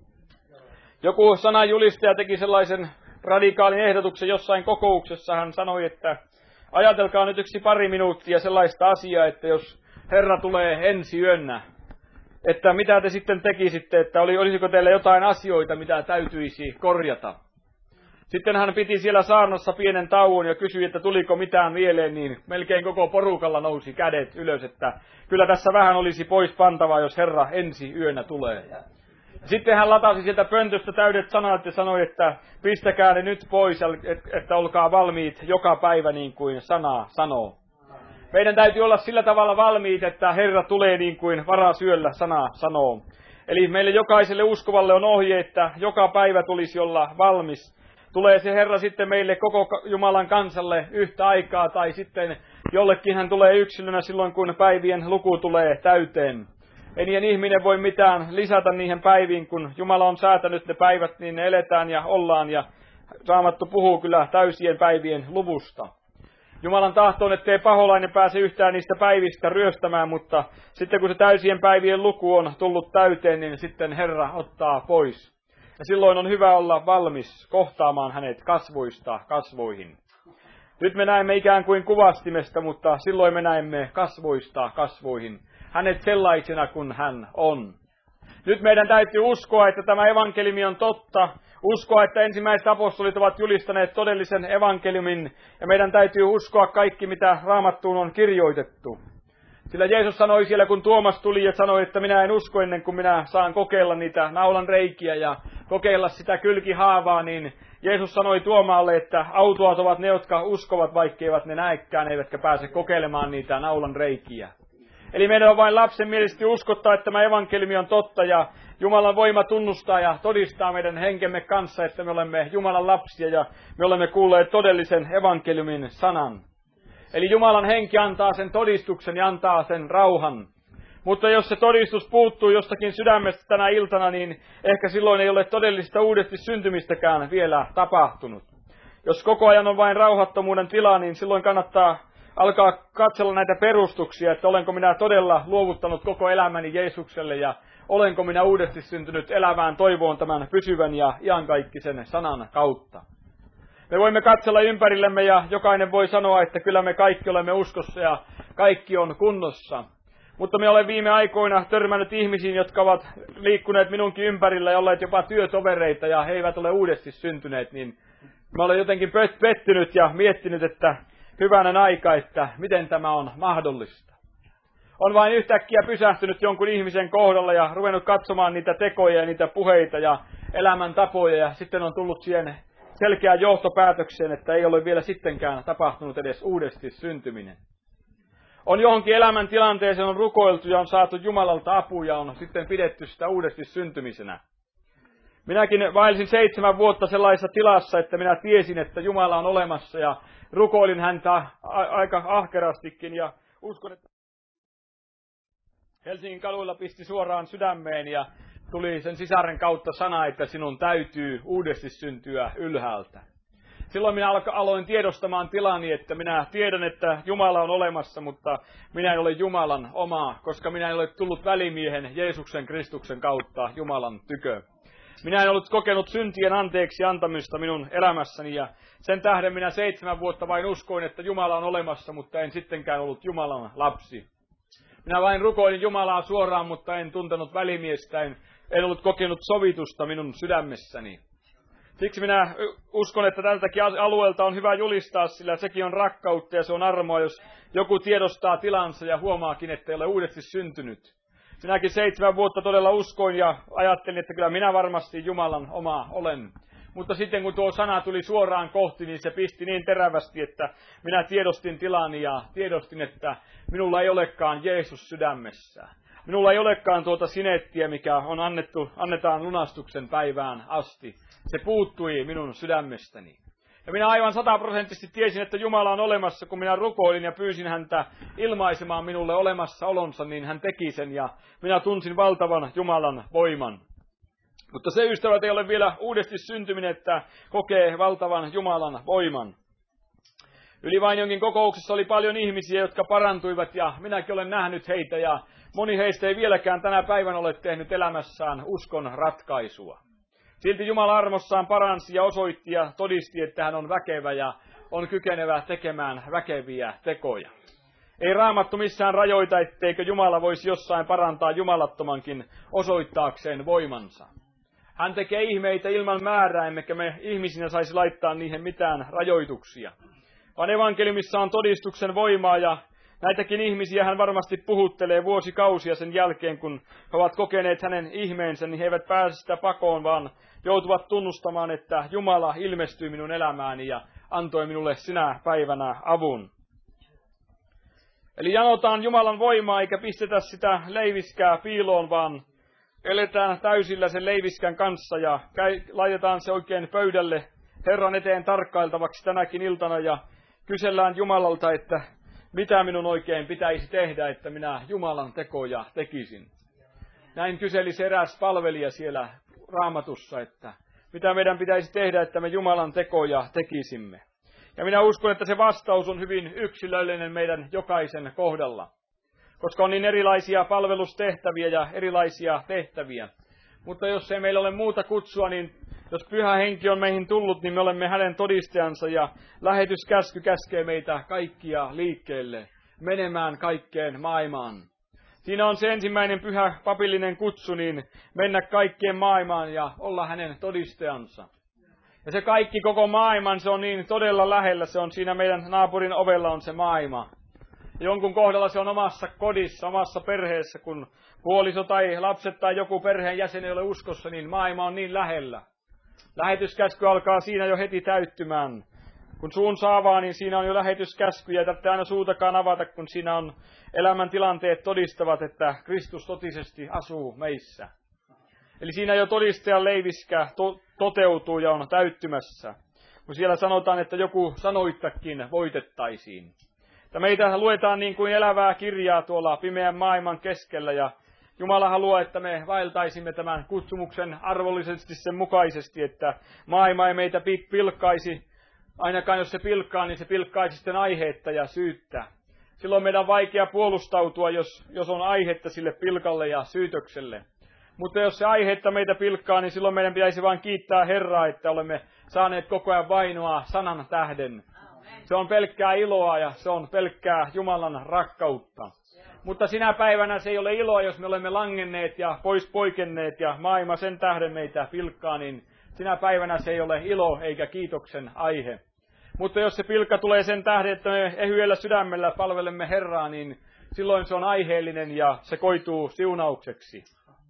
Joku sananjulistaja teki sellaisen radikaalin ehdotuksen jossain kokouksessa. Hän sanoi, että ajatelkaa nyt yksi pari minuuttia sellaista asiaa, että jos Herra tulee ensi yönä, että mitä te sitten tekisitte, että oli, olisiko teillä jotain asioita, mitä täytyisi korjata. Sitten hän piti siellä saarnassa pienen tauon ja kysyi, että tuliko mitään mieleen, niin melkein koko porukalla nousi kädet ylös, että kyllä tässä vähän olisi pois pantavaa, jos Herra ensi yönä tulee. Sitten hän latasi sieltä pöntöstä täydet sanat ja sanoi, että pistäkää ne nyt pois, että olkaa valmiit joka päivä niin kuin sana sanoo. Meidän täytyy olla sillä tavalla valmiit, että Herra tulee niin kuin varasyöllä sana sanoo. Eli meille jokaiselle uskovalle on ohje, että joka päivä tulisi olla valmis. Tulee se Herra sitten meille koko Jumalan kansalle yhtä aikaa, tai sitten jollekin hän tulee yksilönä silloin, kun päivien luku tulee täyteen. Ei niiden ihminen voi mitään lisätä niihin päiviin, kun Jumala on säätänyt ne päivät, niin ne eletään ja ollaan, ja Raamattu puhuu kyllä täysien päivien luvusta. Jumalan tahto on, ettei paholainen pääse yhtään niistä päivistä ryöstämään, mutta sitten kun se täysien päivien luku on tullut täyteen, niin sitten Herra ottaa pois. Ja silloin on hyvä olla valmis kohtaamaan hänet kasvoista kasvoihin. Nyt me näemme ikään kuin kuvastimesta, mutta silloin me näemme kasvoista kasvoihin. Hänet sellaisena kuin hän on. Nyt meidän täytyy uskoa, että tämä evankeliumi on totta. Uskoa, että ensimmäiset apostolit ovat julistaneet todellisen evankeliumin. Ja meidän täytyy uskoa kaikki, mitä Raamattuun on kirjoitettu. Sillä Jeesus sanoi siellä, kun Tuomas tuli ja sanoi, että minä en usko ennen kuin minä saan kokeilla niitä naulan reikiä ja kokeilla sitä kylkihaavaa, niin Jeesus sanoi Tuomaalle, että autuaat ovat ne, jotka uskovat, vaikkeivat ne näekään, eivätkä pääse kokeilemaan niitä naulan reikiä. Eli meidän on vain lapsenmielisesti uskottaa, että tämä evankeliumi on totta ja Jumalan voima tunnustaa ja todistaa meidän henkemme kanssa, että me olemme Jumalan lapsia ja me olemme kuulleet todellisen evankeliumin sanan. Eli Jumalan henki antaa sen todistuksen ja antaa sen rauhan. Mutta jos se todistus puuttuu jostakin sydämestä tänä iltana, niin ehkä silloin ei ole todellista uudesti syntymistäkään vielä tapahtunut. Jos koko ajan on vain rauhattomuuden tila, niin silloin kannattaa alkaa katsella näitä perustuksia, että olenko minä todella luovuttanut koko elämäni Jeesukselle ja olenko minä uudesti syntynyt elävään toivoon tämän pysyvän ja iankaikkisen sanan kautta. Me voimme katsella ympärillemme ja jokainen voi sanoa, että kyllä me kaikki olemme uskossa ja kaikki on kunnossa. Mutta me olen viime aikoina törmännyt ihmisiin, jotka ovat liikkuneet minunkin ympärillä ja olleet jopa työtovereita ja he eivät ole uudesti syntyneet, niin mä olen jotenkin pettynyt ja miettinyt, että hyvänen aika, että miten tämä on mahdollista. On vain yhtäkkiä pysähtynyt jonkun ihmisen kohdalla ja ruvennut katsomaan niitä tekoja ja niitä puheita ja elämäntapoja ja sitten on tullut siihen selkeään johtopäätökseen, että ei ole vielä sittenkään tapahtunut edes uudesti syntyminen. On johonkin elämäntilanteeseen on rukoiltu ja on saatu Jumalalta apua ja on sitten pidetty sitä uudesti syntymisenä. Minäkin vaelsin seitsemän vuotta sellaisessa tilassa, että minä tiesin, että Jumala on olemassa ja rukoilin häntä a- aika ahkerastikin ja uskon, että Helsingin kaduilla pisti suoraan sydämeen ja tuli sen sisaren kautta sana, että sinun täytyy uudesti syntyä ylhäältä. Silloin minä aloin tiedostamaan tilani, että minä tiedän, että Jumala on olemassa, mutta minä en ole Jumalan omaa, koska minä en ole tullut välimiehen Jeesuksen Kristuksen kautta Jumalan tykö. Minä en ollut kokenut syntien anteeksi antamista minun elämässäni ja sen tähden minä seitsemän vuotta vain uskoin, että Jumala on olemassa, mutta en sittenkään ollut Jumalan lapsi. Minä vain rukoilin Jumalaa suoraan, mutta en tuntenut välimiestä, en, en ollut kokenut sovitusta minun sydämessäni. Siksi minä uskon, että tältäkin alueelta on hyvä julistaa, sillä sekin on rakkautta ja se on armoa, jos joku tiedostaa tilansa ja huomaakin, että ei ole uudesti syntynyt. Minäkin seitsemän vuotta todella uskoin ja ajattelin, että kyllä minä varmasti Jumalan oma olen. Mutta sitten kun tuo sana tuli suoraan kohti, niin se pisti niin terävästi, että minä tiedostin tilani ja tiedostin, että minulla ei olekaan Jeesus sydämessä. Minulla ei olekaan tuota sinettiä, mikä on annettu, annetaan lunastuksen päivään asti. Se puuttui minun sydämestäni. Ja minä aivan sataprosenttisesti tiesin, että Jumala on olemassa, kun minä rukoilin ja pyysin häntä ilmaisemaan minulle olemassaolonsa, niin hän teki sen ja minä tunsin valtavan Jumalan voiman. Mutta se ystävät ei ole vielä uudesti syntyminen, että kokee valtavan Jumalan voiman. Yli vain jonkin kokouksessa oli paljon ihmisiä, jotka parantuivat ja minäkin olen nähnyt heitä ja moni heistä ei vieläkään tänä päivänä ole tehnyt elämässään uskon ratkaisua. Silti Jumala armossaan paransi ja osoitti ja todisti, että hän on väkevä ja on kykenevä tekemään väkeviä tekoja. Ei Raamattu missään rajoita, etteikö Jumala voisi jossain parantaa jumalattomankin osoittaakseen voimansa. Hän tekee ihmeitä ilman määrää, emmekä me ihmisinä saisi laittaa niihin mitään rajoituksia. Vaan evankeliumissa on todistuksen voimaa ja näitäkin ihmisiä hän varmasti puhuttelee vuosikausia sen jälkeen, kun he ovat kokeneet hänen ihmeensä, niin he eivät pääse sitä pakoon, vaan joutuvat tunnustamaan, että Jumala ilmestyi minun elämääni ja antoi minulle sinä päivänä avun. Eli janotaan Jumalan voimaa eikä pistetä sitä leiviskää piiloon, vaan eletään täysillä sen leiviskän kanssa ja laitetaan se oikein pöydälle Herran eteen tarkkailtavaksi tänäkin iltana ja kysellään Jumalalta, että mitä minun oikein pitäisi tehdä, että minä Jumalan tekoja tekisin. Näin kyseli se eräs palvelija siellä Raamatussa, että mitä meidän pitäisi tehdä, että me Jumalan tekoja tekisimme. Ja minä uskon, että se vastaus on hyvin yksilöllinen meidän jokaisen kohdalla, koska on niin erilaisia palvelustehtäviä ja erilaisia tehtäviä. Mutta jos ei meillä ole muuta kutsua, niin jos Pyhä Henki on meihin tullut, niin me olemme hänen todistajansa ja lähetyskäsky käskee meitä kaikkia liikkeelle, menemään kaikkeen maailmaan. Siinä on se ensimmäinen pyhä papillinen kutsu, niin mennä kaikkien maailmaan ja olla hänen todistajansa. Ja se kaikki koko maailman, se on niin todella lähellä, se on siinä meidän naapurin ovella on se maailma. Jonkun kohdalla se on omassa kodissa, omassa perheessä, kun puoliso tai lapset tai joku perheen jäsen ei ole uskossa, niin maailma on niin lähellä. Lähetyskäsky alkaa siinä jo heti täyttymään. Kun suun saavaa, niin siinä on jo lähetyskäsky, ja tarvitsee aina suutakaan avata, kun siinä on elämäntilanteet todistavat, että Kristus totisesti asuu meissä. Eli siinä jo todistajan leiviskä to- toteutuu ja on täyttymässä. Kun siellä sanotaan, että joku sanoittakin voitettaisiin. Ja meitä luetaan niin kuin elävää kirjaa tuolla pimeän maailman keskellä, ja Jumala haluaa, että me vaeltaisimme tämän kutsumuksen arvollisesti sen mukaisesti, että maailma ei meitä pilkkaisi. Ainakaan jos se pilkkaa, niin se pilkkaisi sitten aiheetta ja syyttä. Silloin meidän on vaikea puolustautua, jos, jos on aihetta sille pilkalle ja syytökselle. Mutta jos se aiheetta meitä pilkkaa, niin silloin meidän pitäisi vain kiittää Herraa, että olemme saaneet koko ajan vainoa sanan tähden. Se on pelkkää iloa ja se on pelkkää Jumalan rakkautta. Mutta sinä päivänä se ei ole iloa, jos me olemme langenneet ja pois poikenneet ja maailma sen tähden meitä pilkkaa, niin sinä päivänä se ei ole ilo eikä kiitoksen aihe. Mutta jos se pilkka tulee sen tähden, että me ehyellä sydämellä palvelemme Herraa, niin silloin se on aiheellinen ja se koituu siunaukseksi.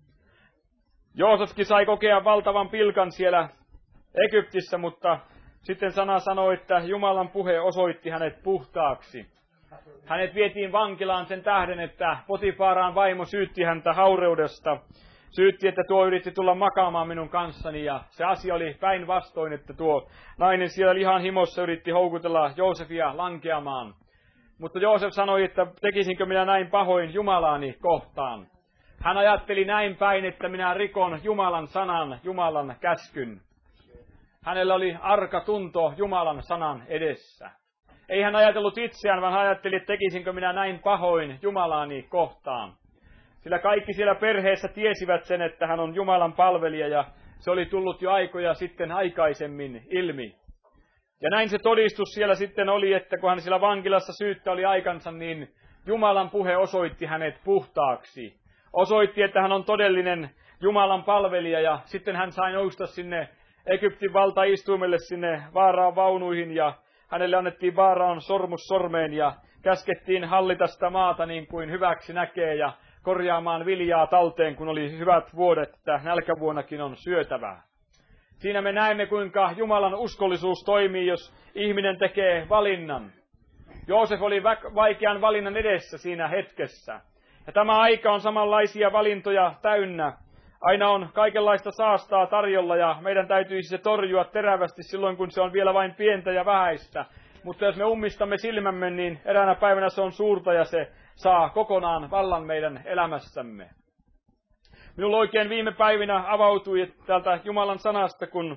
Joosefkin sai kokea valtavan pilkan siellä Egyptissä, mutta sitten sana sanoi, että Jumalan puhe osoitti hänet puhtaaksi. Hänet vietiin vankilaan sen tähden, että Potifaraan vaimo syytti häntä haureudesta. Syytti, että tuo yritti tulla makaamaan minun kanssani, ja se asia oli päinvastoin, että tuo nainen siellä lihan himossa yritti houkutella Joosefia lankeamaan. Mutta Joosef sanoi, että tekisinkö minä näin pahoin Jumalaani kohtaan. Hän ajatteli näin päin, että minä rikon Jumalan sanan, Jumalan käskyn. Hänellä oli arka tunto Jumalan sanan edessä. Ei hän ajatellut itseään, vaan hän ajatteli, että tekisinkö minä näin pahoin Jumalaani kohtaan. Sillä kaikki siellä perheessä tiesivät sen, että hän on Jumalan palvelija, ja se oli tullut jo aikoja sitten aikaisemmin ilmi. Ja näin se todistus siellä sitten oli, että kun hän siellä vankilassa syyttä oli aikansa, niin Jumalan puhe osoitti hänet puhtaaksi. Osoitti, että hän on todellinen Jumalan palvelija, ja sitten hän sai nousta sinne Egyptin valtaistuimelle sinne Vaaraan vaunuihin, ja hänelle annettiin Vaaraan sormus sormeen, ja käskettiin hallita sitä maata niin kuin hyväksi näkee, ja korjaamaan viljaa talteen, kun oli hyvät vuodet, että nälkävuonnakin on syötävää. Siinä me näemme, kuinka Jumalan uskollisuus toimii, jos ihminen tekee valinnan. Joosef oli vaikean valinnan edessä siinä hetkessä. Ja tämä aika on samanlaisia valintoja täynnä. Aina on kaikenlaista saastaa tarjolla, ja meidän täytyisi se torjua terävästi silloin, kun se on vielä vain pientä ja vähäistä. Mutta jos me ummistamme silmämme, niin eräänä päivänä se on suurta ja se saa kokonaan vallan meidän elämässämme. Minulla oikein viime päivinä avautui täältä Jumalan sanasta, kun,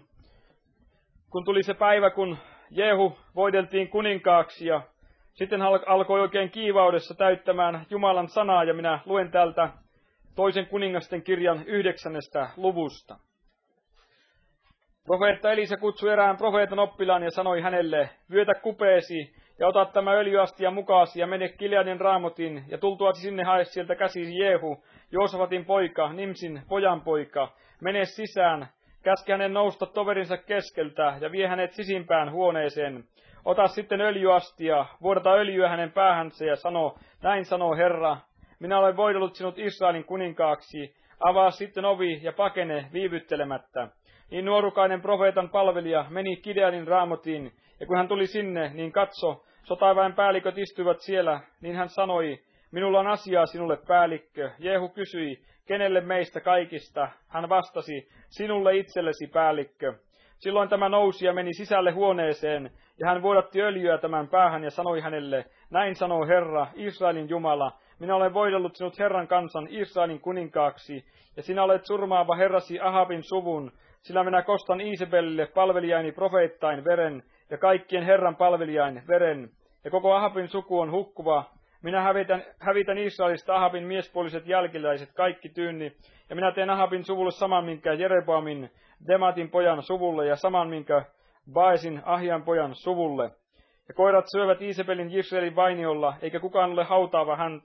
kun tuli se päivä, kun Jehu voideltiin kuninkaaksi, ja sitten alkoi oikein kiivaudessa täyttämään Jumalan sanaa, ja minä luen täältä toisen kuningasten kirjan yhdeksännestä luvusta. Profeetta Elisa kutsui erään profeetan oppilaan ja sanoi hänelle, vyötä kupeesi ja ota tämä öljyastia mukaasi ja mene Gileadin Raamotin ja tultuasi sinne hae sieltä käsisi Jehu, Joosafatin poika, Nimsin pojan poika, mene sisään, käske hänen nousta toverinsa keskeltä ja vie hänet sisimpään huoneeseen. Ota sitten öljyastia, vuodata öljyä hänen päähänsä ja sano, näin sanoo Herra, minä olen voidellut sinut Israelin kuninkaaksi, avaa sitten ovi ja pakene viivyttelemättä. Niin nuorukainen profeetan palvelija meni Gileadin Raamotiin, ja kun hän tuli sinne, niin katso, sotaväen päälliköt istuivat siellä, niin hän sanoi, minulla on asiaa sinulle päällikkö. Jehu kysyi, kenelle meistä kaikista? Hän vastasi, sinulle itsellesi päällikkö. Silloin tämä nousi ja meni sisälle huoneeseen, ja hän vuodatti öljyä tämän päähän ja sanoi hänelle, näin sanoo Herra, Israelin Jumala, minä olen voidellut sinut Herran kansan Israelin kuninkaaksi, ja sinä olet surmaava herrasi Ahabin suvun, sillä minä kostan Iisabelille palvelijaini profeettain veren, ja kaikkien Herran palvelijain veren, ja koko Ahabin suku on hukkuva. Minä hävitän, hävitän Israelista Ahabin miespuoliset jälkeläiset kaikki tyynni, ja minä teen Ahabin suvulle saman, minkä Jeroboamin Dematin pojan suvulle, ja saman, minkä Baesin Ahian pojan suvulle. Ja koirat syövät Iisabelin Jisraelin vainiolla, eikä kukaan ole hautaava häntä.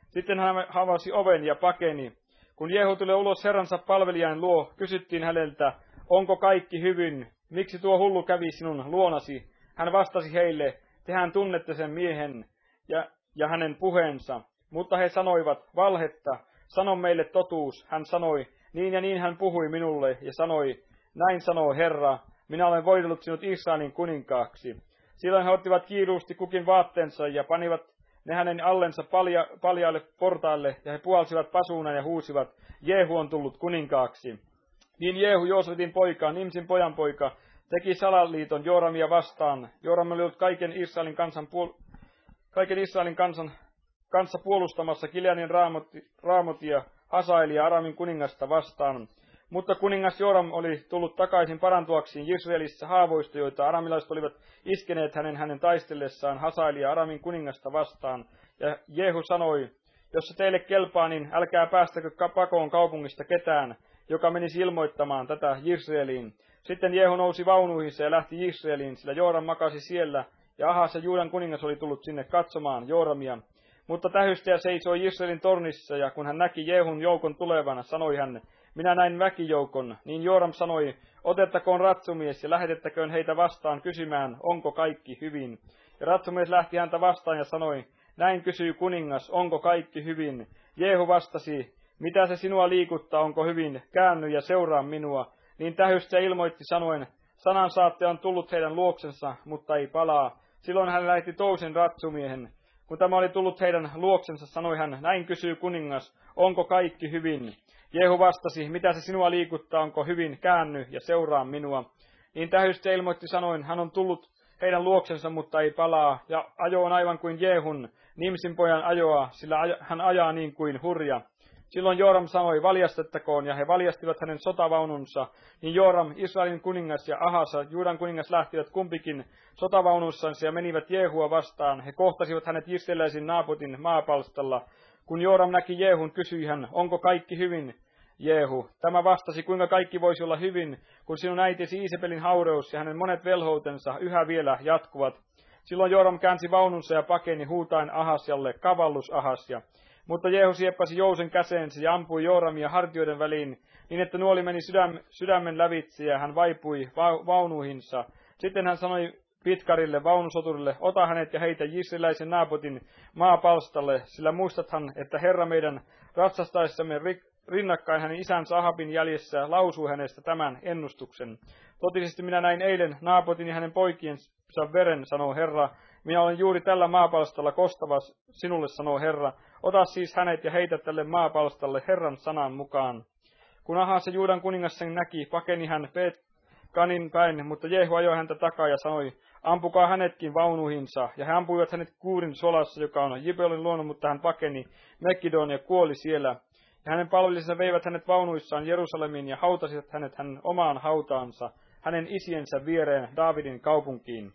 Sitten hän avasi oven ja pakeni. Kun Jehu tuli ulos herransa palvelijan luo, kysyttiin häneltä, onko kaikki hyvin? Miksi tuo hullu kävi sinun luonasi? Hän vastasi heille, tehän tunnette sen miehen ja, ja hänen puheensa. Mutta he sanoivat, valhetta, sano meille totuus. Hän sanoi, niin ja niin hän puhui minulle ja sanoi, näin sanoo Herra, minä olen voidellut sinut Israelin kuninkaaksi. Silloin he ottivat kiiruusti kukin vaatteensa ja panivat ne hänen allensa palja, paljaalle portaalle, ja he puhalsivat pasuunan ja huusivat, Jehu on tullut kuninkaaksi. Niin Jehu, Joosefin poika, Nimsin pojan poika, teki salaliiton Jooramia vastaan. Jooram oli ollut kaiken Israelin kansan, puol- kaiken Israelin kansan kanssa puolustamassa Gileadin Raamotia, Hasaelia Aramin kuningasta vastaan. Mutta kuningas Jooram oli tullut takaisin parantuaksiin Israelissa haavoista, joita aramilaiset olivat iskeneet hänen hänen taistellessaan Hasaelia Aramin kuningasta vastaan. Ja Jehu sanoi, jos se teille kelpaa, niin älkää päästäkö pakoon kaupungista ketään, joka menisi ilmoittamaan tätä Israeliin. Sitten Jehu nousi vaunuihinsa ja lähti Israeliin, sillä Jooram makasi siellä, ja Ahas ja Juudan kuningas oli tullut sinne katsomaan Jooramia. Mutta tähystäjä seisoi Israelin tornissa, ja kun hän näki Jehun joukon tulevana, sanoi hän, minä näin väkijoukon. Niin Jooram sanoi, otettakoon ratsumies ja lähetettäköön heitä vastaan kysymään, onko kaikki hyvin. Ja ratsumies lähti häntä vastaan ja sanoi, näin kysyy kuningas, onko kaikki hyvin. Jehu vastasi, mitä se sinua liikuttaa, onko hyvin, käänny ja seuraa minua. Niin tähystäjä ilmoitti sanoen, sanansaattaja on tullut heidän luoksensa, mutta ei palaa. Silloin hän lähetti toisen ratsumiehen. Kun tämä oli tullut heidän luoksensa, sanoi hän, näin kysyy kuningas, onko kaikki hyvin. Jehu vastasi, mitä se sinua liikuttaa, onko hyvin, käänny ja seuraa minua. Niin tähystäjä ilmoitti sanoen, hän on tullut heidän luoksensa, mutta ei palaa, ja ajo on aivan kuin Jehun, Nimsin pojan ajoa, sillä hän ajaa niin kuin hurja. Silloin Jooram sanoi, valjastettakoon, ja he valjastivat hänen sotavaununsa. Niin Jooram, Israelin kuningas ja Ahasa, Juudan kuningas lähtivät kumpikin sotavaunussansa ja menivät Jehua vastaan. He kohtasivat hänet israelilaisen Naapotin maapalstalla. Kun Jooram näki Jehun, kysyi hän, onko kaikki hyvin, Jehu? Tämä vastasi, kuinka kaikki voisi olla hyvin, kun sinun äitisi Iisebelin haureus ja hänen monet velhoutensa yhä vielä jatkuvat. Silloin Jooram käänsi vaununsa ja pakeni huutaen Ahasjalle, kavallus Ahasja. Mutta Jehu sieppasi jousen käseensä ja ampui Jooramia hartioiden väliin, niin että nuoli meni sydäm, sydämen lävitse ja hän vaipui va, vaunuihinsa. Sitten hän sanoi Pitkarille, vaunusoturille, ota hänet ja heitä israelilaisen Naapotin maapalstalle, sillä muistathan, että Herra meidän ratsastaessamme rinnakkain hänen isänsä Ahabin jäljessä lausui hänestä tämän ennustuksen. Totisesti minä näin eilen Naapotin ja hänen poikiensa veren, sanoo Herra. Minä olen juuri tällä maapalstalla kostava sinulle, sanoo Herra. Ota siis hänet ja heitä tälle maapalstalle Herran sanan mukaan. Kun Ahas ja Juudan kuningas sen näki, pakeni hän Peet-Kanin päin, mutta Jehu ajoi häntä takaa ja sanoi, ampukaa hänetkin vaunuihinsa. Ja he ampuivat hänet Kuurin solassa, joka on Jibeolin luonut, mutta hän pakeni Mekkidon ja kuoli siellä. Ja hänen palvelijansa veivät hänet vaunuissaan Jerusalemiin ja hautasivat hänet hänen omaan hautaansa, hänen isiensä viereen Daavidin kaupunkiin.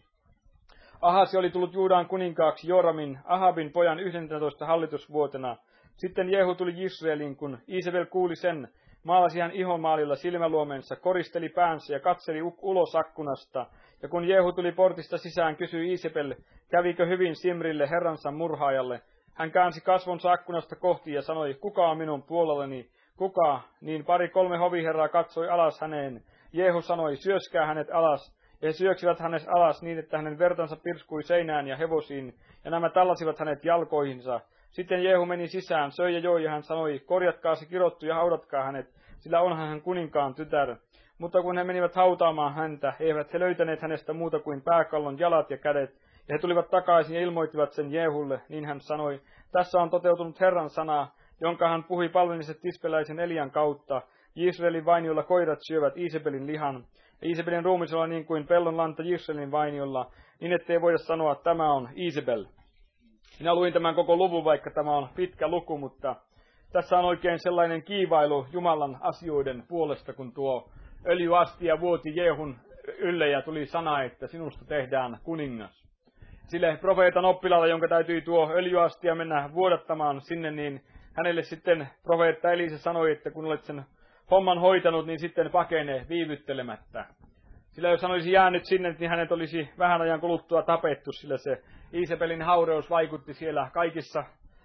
Ahasi oli tullut Juudan kuninkaaksi Jooramin, Ahabin pojan yhdentoista hallitusvuotena. Sitten Jehu tuli Israeliin, kun Iisebel kuuli sen, maalasi hän ihomaalilla silmäluomensa, koristeli päänsä ja katseli ulos akkunasta. Ja kun Jehu tuli portista sisään, kysyi Iisebel, kävikö hyvin Simrille, herransa murhaajalle. Hän käänsi kasvonsa akkunasta kohti ja sanoi, kuka on minun puolelleni, kuka? Niin pari kolme hoviherraa katsoi alas häneen. Jehu sanoi, syöskää hänet alas. Ja he syöksivät hänet alas niin, että hänen vertansa pirskui seinään ja hevosiin, ja nämä tallasivat hänet jalkoihinsa. Sitten Jehu meni sisään, söi ja joi, ja hän sanoi, korjatkaa se kirottu ja haudatkaa hänet, sillä onhan hän kuninkaan tytär. Mutta kun he menivät hautaamaan häntä, eivät he löytäneet hänestä muuta kuin pääkallon jalat ja kädet, ja he tulivat takaisin ja ilmoittivat sen Jehulle, niin hän sanoi, tässä on toteutunut Herran sana, jonka hän puhui palveliset tispeläisen Elian kautta. Israelin vainiolla koirat syövät Iisebelin lihan, ja Iisebelin ruumisella niin kuin pellon lanta Israelin vainiolla, niin ettei voida sanoa, että tämä on Iisebel. Minä luin tämän koko luvun, vaikka tämä on pitkä luku, mutta tässä on oikein sellainen kiivailu Jumalan asioiden puolesta, kun tuo öljyastia vuoti Jehun ylle ja tuli sana, että sinusta tehdään kuningas. Sille profeetan oppilaalla, jonka täytyi tuo öljyastia mennä vuodattamaan sinne, niin hänelle sitten profeetta Elisa sanoi, että kun olet sen homman hoitanut, niin sitten pakene viivyttelemättä. Sillä jos hän olisi jäänyt sinne, niin hänet olisi vähän ajan kuluttua tapettu, sillä se Iisebelin haureus vaikutti siellä kaikissa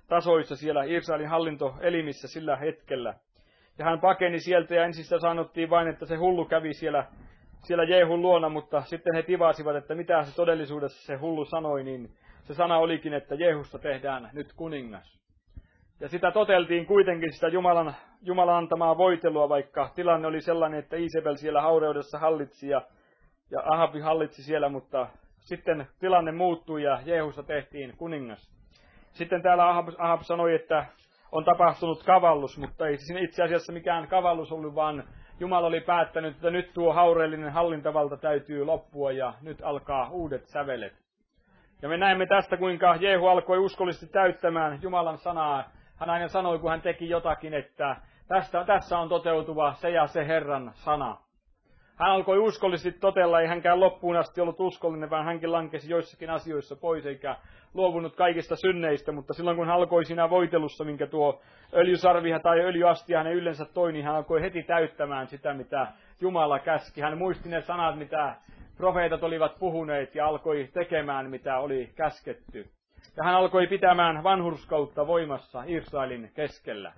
tasoissa siellä Israelin hallintoelimissä sillä hetkellä. Ja hän pakeni sieltä ja ensistä sanottiin vain, että se hullu kävi siellä, siellä Jeehun luona, mutta sitten he tivasivat, että mitä se todellisuudessa se hullu sanoi, niin se sana olikin, että Jeehusta tehdään nyt kuningas. Ja sitä toteltiin kuitenkin sitä Jumalan, Jumalan antamaa voitelua, vaikka tilanne oli sellainen, että Iisabel siellä haureudessa hallitsi ja, ja Ahabi hallitsi siellä, mutta sitten tilanne muuttui ja Jeehusta tehtiin kuningas. Sitten täällä Ahab, Ahab sanoi, että on tapahtunut kavallus, mutta ei siinä itse asiassa mikään kavallus ollut, vaan Jumala oli päättänyt, että nyt tuo haureellinen hallintavalta täytyy loppua ja nyt alkaa uudet sävelet. Ja me näemme tästä, kuinka Jeehu alkoi uskollisesti täyttämään Jumalan sanaa. Hän aina sanoi, kun hän teki jotakin, että tästä, tässä on toteutuva se ja se Herran sana. Hän alkoi uskollisesti totella, ei hänkään loppuun asti ollut uskollinen, vaan hänkin lankesi joissakin asioissa pois, eikä luovunut kaikista synneistä. Mutta silloin kun hän alkoi siinä voitelussa, minkä tuo öljysarviha tai öljyastia hänen yllensä toi, niin hän alkoi heti täyttämään sitä, mitä Jumala käski. Hän muisti ne sanat, mitä profeetat olivat puhuneet, ja alkoi tekemään, mitä oli käsketty. Ja hän alkoi pitämään vanhurskautta voimassa Israelin keskellä.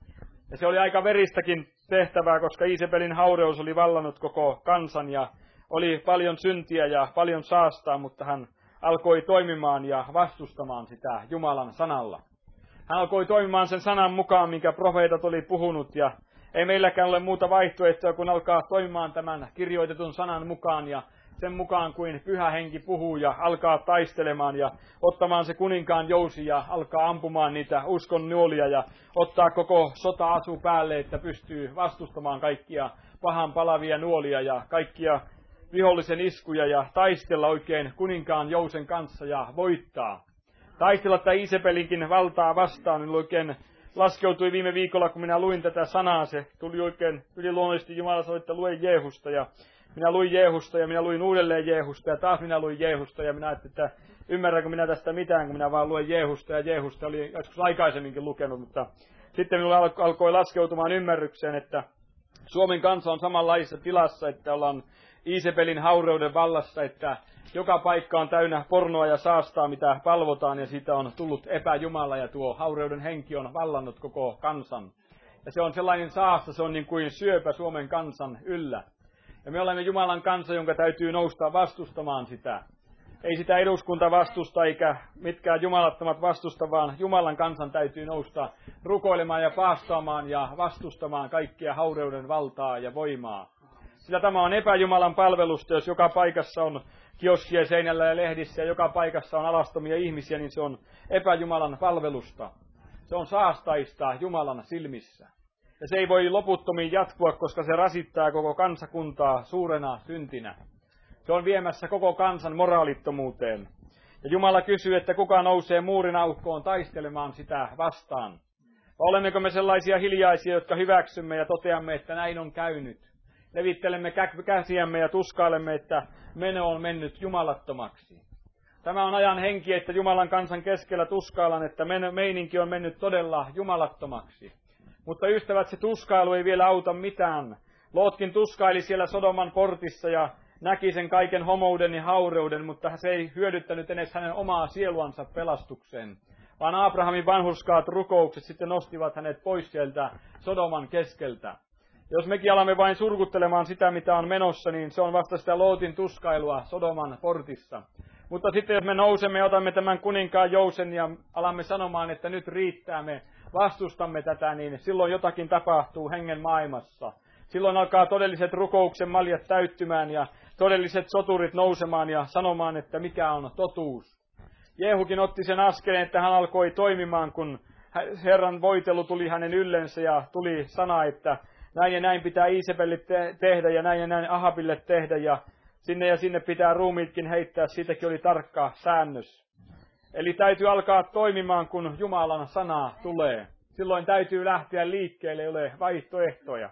Ja se oli aika veristäkin tehtävää, koska Iisabelin haureus oli vallannut koko kansan ja oli paljon syntiä ja paljon saastaa, mutta hän alkoi toimimaan ja vastustamaan sitä Jumalan sanalla. Hän alkoi toimimaan sen sanan mukaan, minkä profeetat oli puhunut, ja ei meilläkään ole muuta vaihtoehtoa, kun alkaa toimimaan tämän kirjoitetun sanan mukaan ja sen mukaan kuin Pyhä Henki puhuu ja alkaa taistelemaan ja ottamaan se kuninkaan jousi ja alkaa ampumaan niitä uskon nuolia ja ottaa koko sota-asu päälle, että pystyy vastustamaan kaikkia pahan palavia nuolia ja kaikkia vihollisen iskuja ja taistella oikein kuninkaan jousen kanssa ja voittaa. Taistella tätä Iisabelinkin valtaa vastaan, niin oikein laskeutui viime viikolla, kun minä luin tätä sanaa, se tuli oikein yliluonnollisesti, Jumala sanoi, että lue Jeehusta ja minä luin Jeehusta ja minä luin uudelleen Jeehusta ja taas minä luin Jeehusta ja minä ajattelin, että ymmärränkö minä tästä mitään, kun minä vaan luen Jeehusta ja Jeehusta oli joskus aikaisemminkin lukenut, mutta sitten minulla alkoi laskeutumaan ymmärrykseen, että Suomen kansa on samanlaisessa tilassa, että ollaan Iisabelin haureuden vallassa, että joka paikka on täynnä pornoa ja saastaa, mitä palvotaan, ja siitä on tullut epäjumala, ja tuo haureuden henki on vallannut koko kansan. Ja se on sellainen saasta, se on niin kuin syöpä Suomen kansan yllä. Ja me olemme Jumalan kansa, jonka täytyy nousta vastustamaan sitä. Ei sitä eduskunta vastusta, eikä mitkään jumalattomat vastusta, vaan Jumalan kansan täytyy nousta rukoilemaan ja paastaamaan ja vastustamaan kaikkia haureuden valtaa ja voimaa. Sillä tämä on epäjumalan palvelusta, jos joka paikassa on kioskien seinällä ja lehdissä ja joka paikassa on alastomia ihmisiä, niin se on epäjumalan palvelusta. Se on saastaista Jumalan silmissä. Ja se ei voi loputtomiin jatkua, koska se rasittaa koko kansakuntaa suurena syntinä. Se on viemässä koko kansan moraalittomuuteen. Ja Jumala kysyy, että kuka nousee muurin aukkoon taistelemaan sitä vastaan. Vai olemmeko me sellaisia hiljaisia, jotka hyväksymme ja toteamme, että näin on käynyt. Levittelemme käsiämme ja tuskailemme, että meno on mennyt jumalattomaksi. Tämä on ajan henki, että Jumalan kansan keskellä tuskaillaan, että meininki on mennyt todella jumalattomaksi. Mutta ystävät, se tuskailu ei vielä auta mitään. Lootkin tuskaili siellä Sodoman portissa ja näki sen kaiken homouden ja haureuden, mutta se ei hyödyttänyt edes hänen omaa sieluansa pelastukseen. Vaan Abrahamin vanhurskaat rukoukset sitten nostivat hänet pois sieltä Sodoman keskeltä. Jos mekin alamme vain surkuttelemaan sitä, mitä on menossa, niin se on vasta sitä Lootin tuskailua Sodoman portissa. Mutta sitten jos me nousemme ja otamme tämän kuninkaan jousen ja alamme sanomaan, että nyt riittää, me vastustamme tätä, niin silloin jotakin tapahtuu hengen maailmassa. Silloin alkaa todelliset rukouksen maljat täyttymään ja todelliset soturit nousemaan ja sanomaan, että mikä on totuus. Jehukin otti sen askeleen, että hän alkoi toimimaan, kun Herran voitelu tuli hänen yllensä ja tuli sana, että näin ja näin pitää Iisabelille te- tehdä ja näin ja näin Ahabille tehdä ja sinne ja sinne pitää ruumiitkin heittää, siitäkin oli tarkka säännös. Eli täytyy alkaa toimimaan, kun Jumalan sana tulee. Silloin täytyy lähteä liikkeelle, ei ole vaihtoehtoja.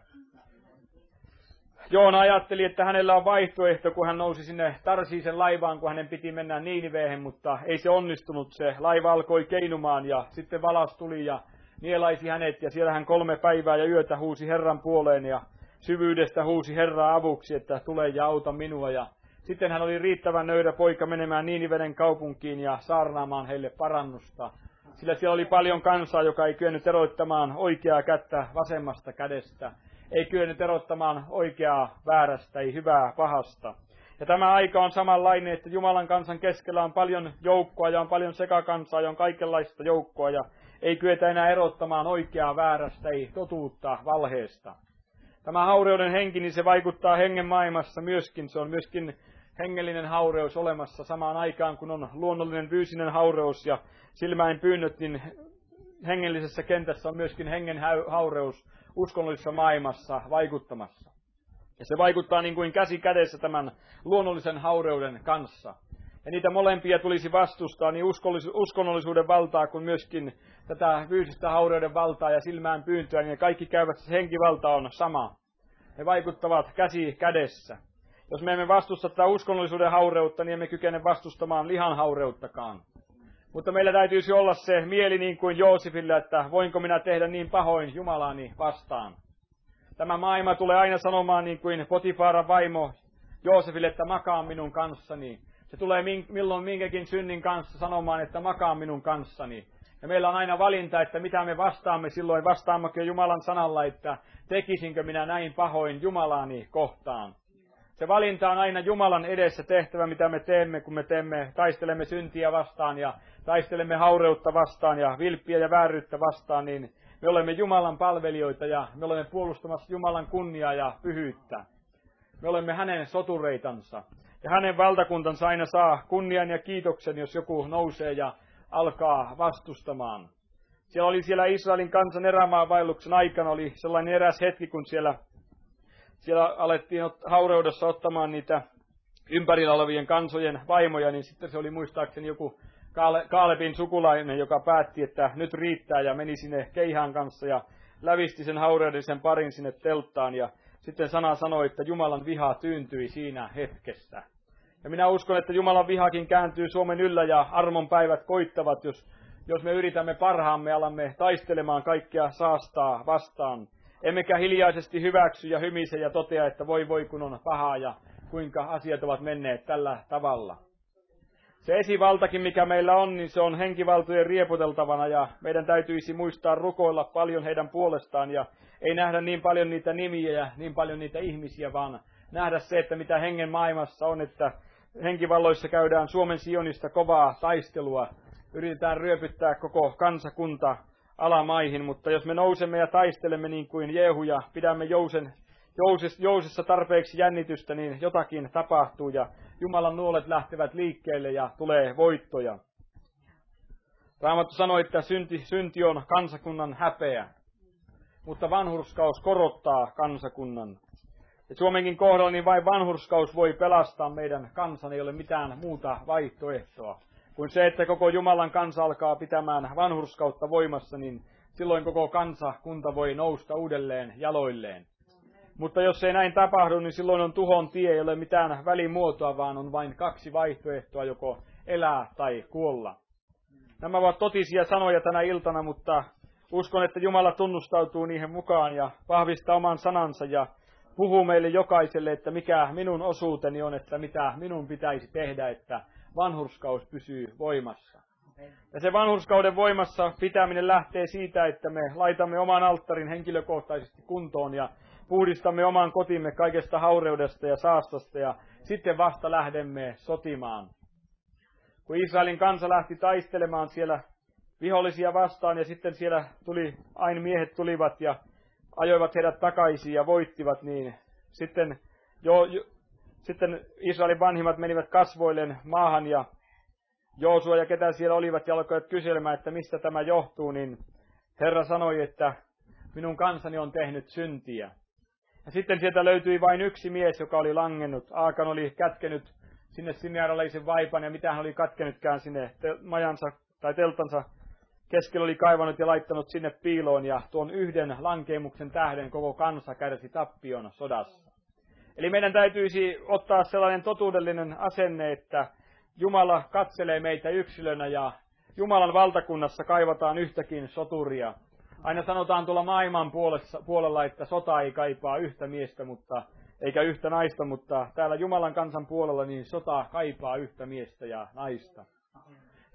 Joona ajatteli, että hänellä on vaihtoehto, kun hän nousi sinne Tarsiisen laivaan, kun hänen piti mennä Niiniveen, mutta ei se onnistunut. Se laiva alkoi keinumaan ja sitten valas tuli ja nielaisi hänet ja siellä hän kolme päivää ja yötä huusi Herran puoleen ja syvyydestä huusi Herraa avuksi, että tule ja auta minua. Ja sitten hän oli riittävän nöyrä poika menemään Niiniveden kaupunkiin ja saarnaamaan heille parannusta. Sillä siellä oli paljon kansaa, joka ei kyennyt erottamaan oikeaa kättä vasemmasta kädestä. Ei kyennyt erottamaan oikeaa väärästä, ei hyvää pahasta. Ja tämä aika on samanlainen, että Jumalan kansan keskellä on paljon joukkoa ja on paljon sekakansaa ja on kaikenlaista joukkoa ja ei kyetä enää erottamaan oikeaa väärästä, ei totuutta valheesta. Tämä haureuden henki, niin se vaikuttaa hengen maailmassa myöskin. Se on myöskin hengellinen haureus olemassa samaan aikaan, kun on luonnollinen fyysinen haureus ja silmäin pyynnöt, niin hengellisessä kentässä on myöskin hengen haureus uskonnollisessa maailmassa vaikuttamassa. Ja se vaikuttaa niin kuin käsi kädessä tämän luonnollisen haureuden kanssa. Ja niitä molempia tulisi vastustaa, niin uskonnollisuuden valtaa kuin myöskin tätä fyysistä haureuden valtaa ja silmään pyyntöä, niin kaikki käyvät, se henkivalta on sama. Ne vaikuttavat käsi kädessä. Jos me emme vastusta tätä uskonnollisuuden haureutta, niin emme kykene vastustamaan lihan haureuttakaan. Mutta meillä täytyisi olla se mieli niin kuin Joosefilla, että voinko minä tehdä niin pahoin Jumalaani vastaan. Tämä maailma tulee aina sanomaan niin kuin Potifaran vaimo Joosefille, että makaa minun kanssani. Se tulee milloin minkäkin synnin kanssa sanomaan, että makaa minun kanssani. Ja meillä on aina valinta, että mitä me vastaamme silloin. Vastaammeko Jumalan sanalla, että tekisinkö minä näin pahoin Jumalaani kohtaan. Se valinta on aina Jumalan edessä tehtävä, mitä me teemme, kun me teemme, taistelemme syntiä vastaan ja taistelemme haureutta vastaan ja vilppiä ja vääryyttä vastaan, niin me olemme Jumalan palvelijoita ja me olemme puolustamassa Jumalan kunniaa ja pyhyyttä. Me olemme hänen sotureitansa. Ja hänen valtakuntansa aina saa kunnian ja kiitoksen, jos joku nousee ja alkaa vastustamaan. Siellä oli siellä Israelin kansan erämaavaelluksen aikana oli sellainen eräs hetki, kun siellä, siellä alettiin haureudessa ottamaan niitä ympärillä olevien kansojen vaimoja, niin sitten se oli muistaakseni joku Kaalebin sukulainen, joka päätti, että nyt riittää ja meni sinne keihaan kanssa ja lävisti sen haureudellisen parin sinne telttaan ja sitten sana sanoi, että Jumalan viha tyyntyi siinä hetkessä. Ja minä uskon, että Jumalan vihakin kääntyy Suomen yllä ja armon päivät koittavat, jos, jos me yritämme parhaamme, alamme taistelemaan kaikkea saastaa vastaan. Emmekä hiljaisesti hyväksy ja hymise ja totea, että voi voi kun on pahaa ja kuinka asiat ovat menneet tällä tavalla. Se esivaltakin, mikä meillä on, niin se on henkivaltojen rieputeltavana ja meidän täytyisi muistaa rukoilla paljon heidän puolestaan ja ei nähdä niin paljon niitä nimiä ja niin paljon niitä ihmisiä, vaan nähdä se, että mitä hengen maailmassa on, että henkivalloissa käydään Suomen Sionista kovaa taistelua. Yritetään ryöpyttää koko kansakunta alamaihin, mutta jos me nousemme ja taistelemme niin kuin Jehu ja pidämme jousen, jouses, jousessa tarpeeksi jännitystä, niin jotakin tapahtuu ja Jumalan nuolet lähtevät liikkeelle ja tulee voittoja. Raamattu sanoi, että synti, synti on kansakunnan häpeä, mutta vanhurskaus korottaa kansakunnan. Ja Suomenkin kohdalla niin vain vanhurskaus voi pelastaa meidän kansan, ei ole mitään muuta vaihtoehtoa. Kuin se, että koko Jumalan kansa alkaa pitämään vanhurskautta voimassa, niin silloin koko kansakunta voi nousta uudelleen jaloilleen. Mutta jos ei näin tapahdu, niin silloin on tuhon tie, ei ole mitään välimuotoa, vaan on vain kaksi vaihtoehtoa, joko elää tai kuolla. Nämä ovat totisia sanoja tänä iltana, mutta uskon, että Jumala tunnustautuu niihin mukaan ja vahvistaa oman sanansa ja puhuu meille jokaiselle, että mikä minun osuuteni on, että mitä minun pitäisi tehdä, että vanhurskaus pysyy voimassa. Ja se vanhurskauden voimassa pitäminen lähtee siitä, että me laitamme oman alttarin henkilökohtaisesti kuntoon ja puhdistamme oman kotimme kaikesta haureudesta ja saastasta ja sitten vasta lähdemme sotimaan. Kun Israelin kansa lähti taistelemaan siellä vihollisia vastaan ja sitten siellä tuli, aina miehet tulivat ja ajoivat heidät takaisin ja voittivat, niin sitten, jo, jo, sitten Israelin vanhimmat menivät kasvoilleen maahan ja Joosua ja ketä siellä olivat ja alkoivat kyselemään, että mistä tämä johtuu, niin Herra sanoi, että minun kansani on tehnyt syntiä. Ja sitten sieltä löytyi vain yksi mies, joka oli langennut. Aakan oli kätkenyt sinne siniaralaisen vaipan ja mitä hän oli katkenutkaan sinne majansa tai teltansa keskellä oli kaivannut ja laittanut sinne piiloon ja tuon yhden lankeemuksen tähden koko kansa kärsi tappion sodassa. Eli meidän täytyisi ottaa sellainen totuudellinen asenne, että Jumala katselee meitä yksilönä ja Jumalan valtakunnassa kaivataan yhtäkin soturia. Aina sanotaan tuolla maailman puolessa, puolella, että sota ei kaipaa yhtä miestä, mutta, eikä yhtä naista, mutta täällä Jumalan kansan puolella niin sota kaipaa yhtä miestä ja naista.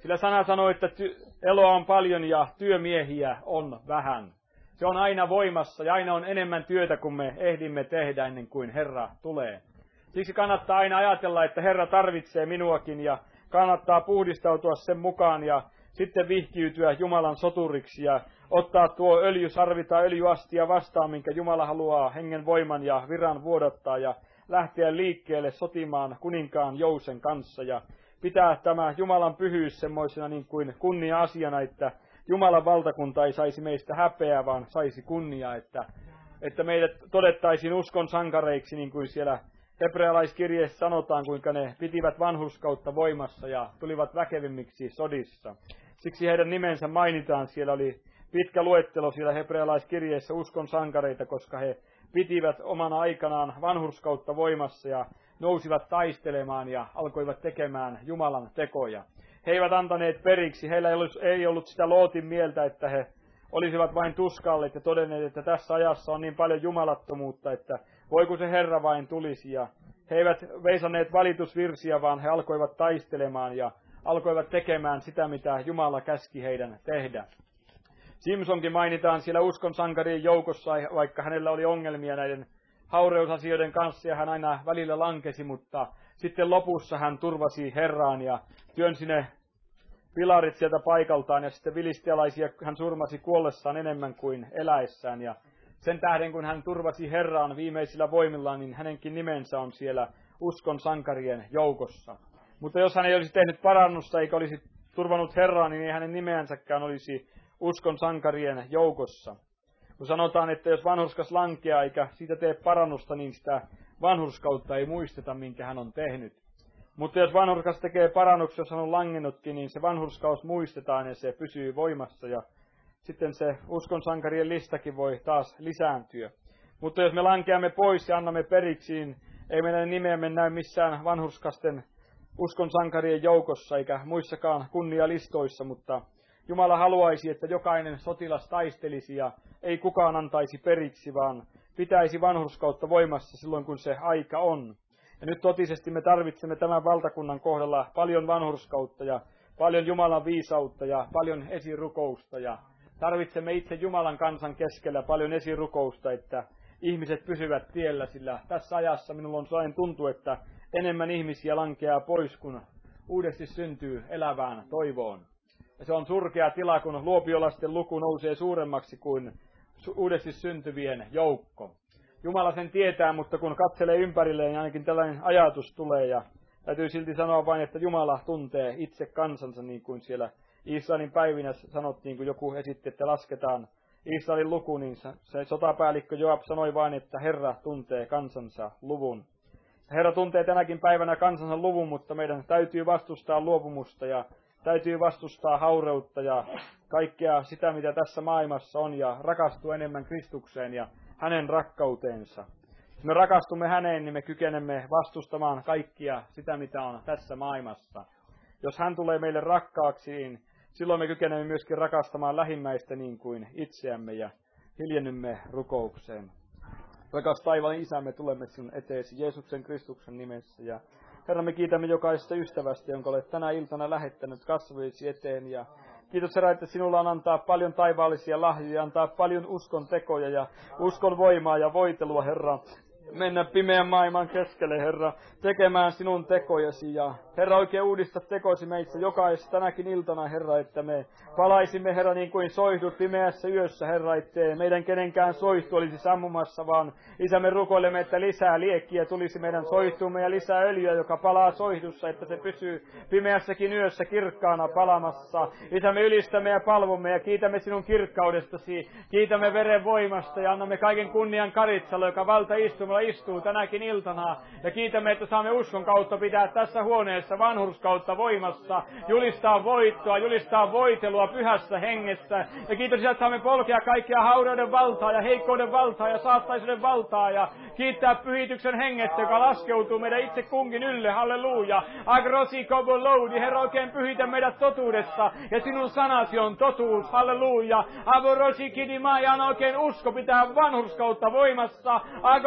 Sillä sana sanoo, että ty- eloa on paljon ja työmiehiä on vähän. Se on aina voimassa ja aina on enemmän työtä, kun me ehdimme tehdä ennen kuin Herra tulee. Siksi kannattaa aina ajatella, että Herra tarvitsee minuakin ja kannattaa puhdistautua sen mukaan ja sitten vihkiytyä Jumalan soturiksi ja ottaa tuo öljysarvi tai öljyastia vastaan, minkä Jumala haluaa hengen voiman ja viran vuodattaa ja lähteä liikkeelle sotimaan kuninkaan Jousen kanssa ja pitää tämä Jumalan pyhyys semmoisena niin kuin kunnia-asiana, että Jumalan valtakunta ei saisi meistä häpeää, vaan saisi kunniaa, että, että meidät todettaisiin uskon sankareiksi, niin kuin siellä hebrealaiskirjeessä sanotaan, kuinka ne pitivät vanhurskautta voimassa ja tulivat väkevimmiksi sodissa. Siksi heidän nimensä mainitaan, siellä oli pitkä luettelo siellä hebrealaiskirjeessä uskon sankareita, koska he pitivät omana aikanaan vanhurskautta voimassa ja nousivat taistelemaan ja alkoivat tekemään Jumalan tekoja. He eivät antaneet periksi, heillä ei ollut, ei ollut sitä Lootin mieltä, että he olisivat vain tuskalleet ja todenneet, että tässä ajassa on niin paljon jumalattomuutta, että voiko se Herra vain tulisi. Ja he eivät veisanneet valitusvirsiä, vaan he alkoivat taistelemaan ja alkoivat tekemään sitä, mitä Jumala käski heidän tehdä. Simsonkin mainitaan siellä uskon sankarien joukossa, vaikka hänellä oli ongelmia näiden haureusasioiden kanssa ja hän aina välillä lankesi, mutta sitten lopussa hän turvasi Herraan ja työnsi ne pilarit sieltä paikaltaan ja sitten filistialaisia hän surmasi kuollessaan enemmän kuin eläessään ja sen tähden kun hän turvasi Herraan viimeisillä voimillaan, niin hänenkin nimensä on siellä uskon sankarien joukossa. Mutta jos hän ei olisi tehnyt parannusta eikä olisi turvannut Herraan, niin ei hänen nimeänsäkään olisi uskon sankarien joukossa. Kun sanotaan, että jos vanhurskas lankeaa eikä siitä tee parannusta, niin sitä vanhurskautta ei muisteta, minkä hän on tehnyt. Mutta jos vanhurskas tekee parannuksia, jos hän on langennutkin, niin se vanhurskaus muistetaan ja se pysyy voimassa. Ja sitten se uskon sankarien listakin voi taas lisääntyä. Mutta jos me lankeamme pois ja annamme periksi, niin ei meidän nimeämme näy missään vanhurskasten uskon sankarien joukossa eikä muissakaan kunnialistoissa, mutta Jumala haluaisi, että jokainen sotilas taistelisi ja ei kukaan antaisi periksi, vaan pitäisi vanhurskautta voimassa silloin, kun se aika on. Ja nyt totisesti me tarvitsemme tämän valtakunnan kohdalla paljon vanhurskautta ja paljon Jumalan viisautta ja paljon esirukousta. Ja tarvitsemme itse Jumalan kansan keskellä paljon esirukousta, että ihmiset pysyvät tiellä, sillä tässä ajassa minulla on sellainen tuntu, että enemmän ihmisiä lankeaa pois, kun uudesti syntyy elävään toivoon. Ja se on surkea tila, kun luopiolaisten luku nousee suuremmaksi kuin uudesti syntyvien joukko. Jumala sen tietää, mutta kun katselee ympärilleen, niin ainakin tällainen ajatus tulee. Ja täytyy silti sanoa vain, että Jumala tuntee itse kansansa, niin kuin siellä Israelin päivinä sanottiin, kun joku esitti, että lasketaan Israelin luku, niin se sotapäällikkö Joab sanoi vain, että Herra tuntee kansansa luvun. Herra tuntee tänäkin päivänä kansansa luvun, mutta meidän täytyy vastustaa luopumusta ja täytyy vastustaa haureutta ja kaikkea sitä, mitä tässä maailmassa on, ja rakastua enemmän Kristukseen ja hänen rakkauteensa. Jos me rakastumme häneen, niin me kykenemme vastustamaan kaikkia sitä, mitä on tässä maailmassa. Jos hän tulee meille rakkaaksi, niin silloin me kykenemme myöskin rakastamaan lähimmäistä niin kuin itseämme ja hiljennymme rukoukseen. Rakas taivaan Isä, me tulemme sinun eteesi Jeesuksen Kristuksen nimessä. Ja Herra, me kiitämme jokaisesta ystävästä, jonka olet tänä iltana lähettänyt kasvojesi eteen. Ja kiitos Herra, että sinulla on antaa paljon taivaallisia lahjoja, antaa paljon uskon tekoja ja uskon voimaa ja voitelua, Herra. Mennä pimeän maailman keskelle, Herra, tekemään sinun tekojasi. Ja Herra, oikein uudista tekosi meissä jokaisessa tänäkin iltana, Herra, että me palaisimme, Herra, niin kuin soihdut pimeässä yössä, Herra, ettei meidän kenenkään soihtu olisi sammumassa, vaan Isä, me rukoilemme, että lisää liekkiä tulisi meidän soihtuumme ja lisää öljyä, joka palaa soihdussa, että se pysyy pimeässäkin yössä kirkkaana palamassa. Isä, me ylistämme ja palvomme ja kiitämme sinun kirkkaudestasi, kiitämme veren voimasta ja annamme kaiken kunnian Karitsalle, joka valta istumalla istuu tänäkin iltana. Ja kiitämme, että saamme uskon kautta pitää tässä huoneessa vanhurskautta voimassa, julistaa voittoa, julistaa voitelua pyhässä hengessä. Ja kiitos, että saamme polkea kaikkia haureuden valtaa ja heikkouden valtaa ja saattaisuuden valtaa ja kiittää pyhityksen hengestä, joka laskeutuu meidän itse kunkin ylle. Halleluja. Agrosi koboloudi. Herra, oikein pyhitä meidät totuudessa ja sinun sanasi on totuus. Halleluja. Avorosi kidima ja oikein usko pitää vanhurskautta voimassa. Agorobolo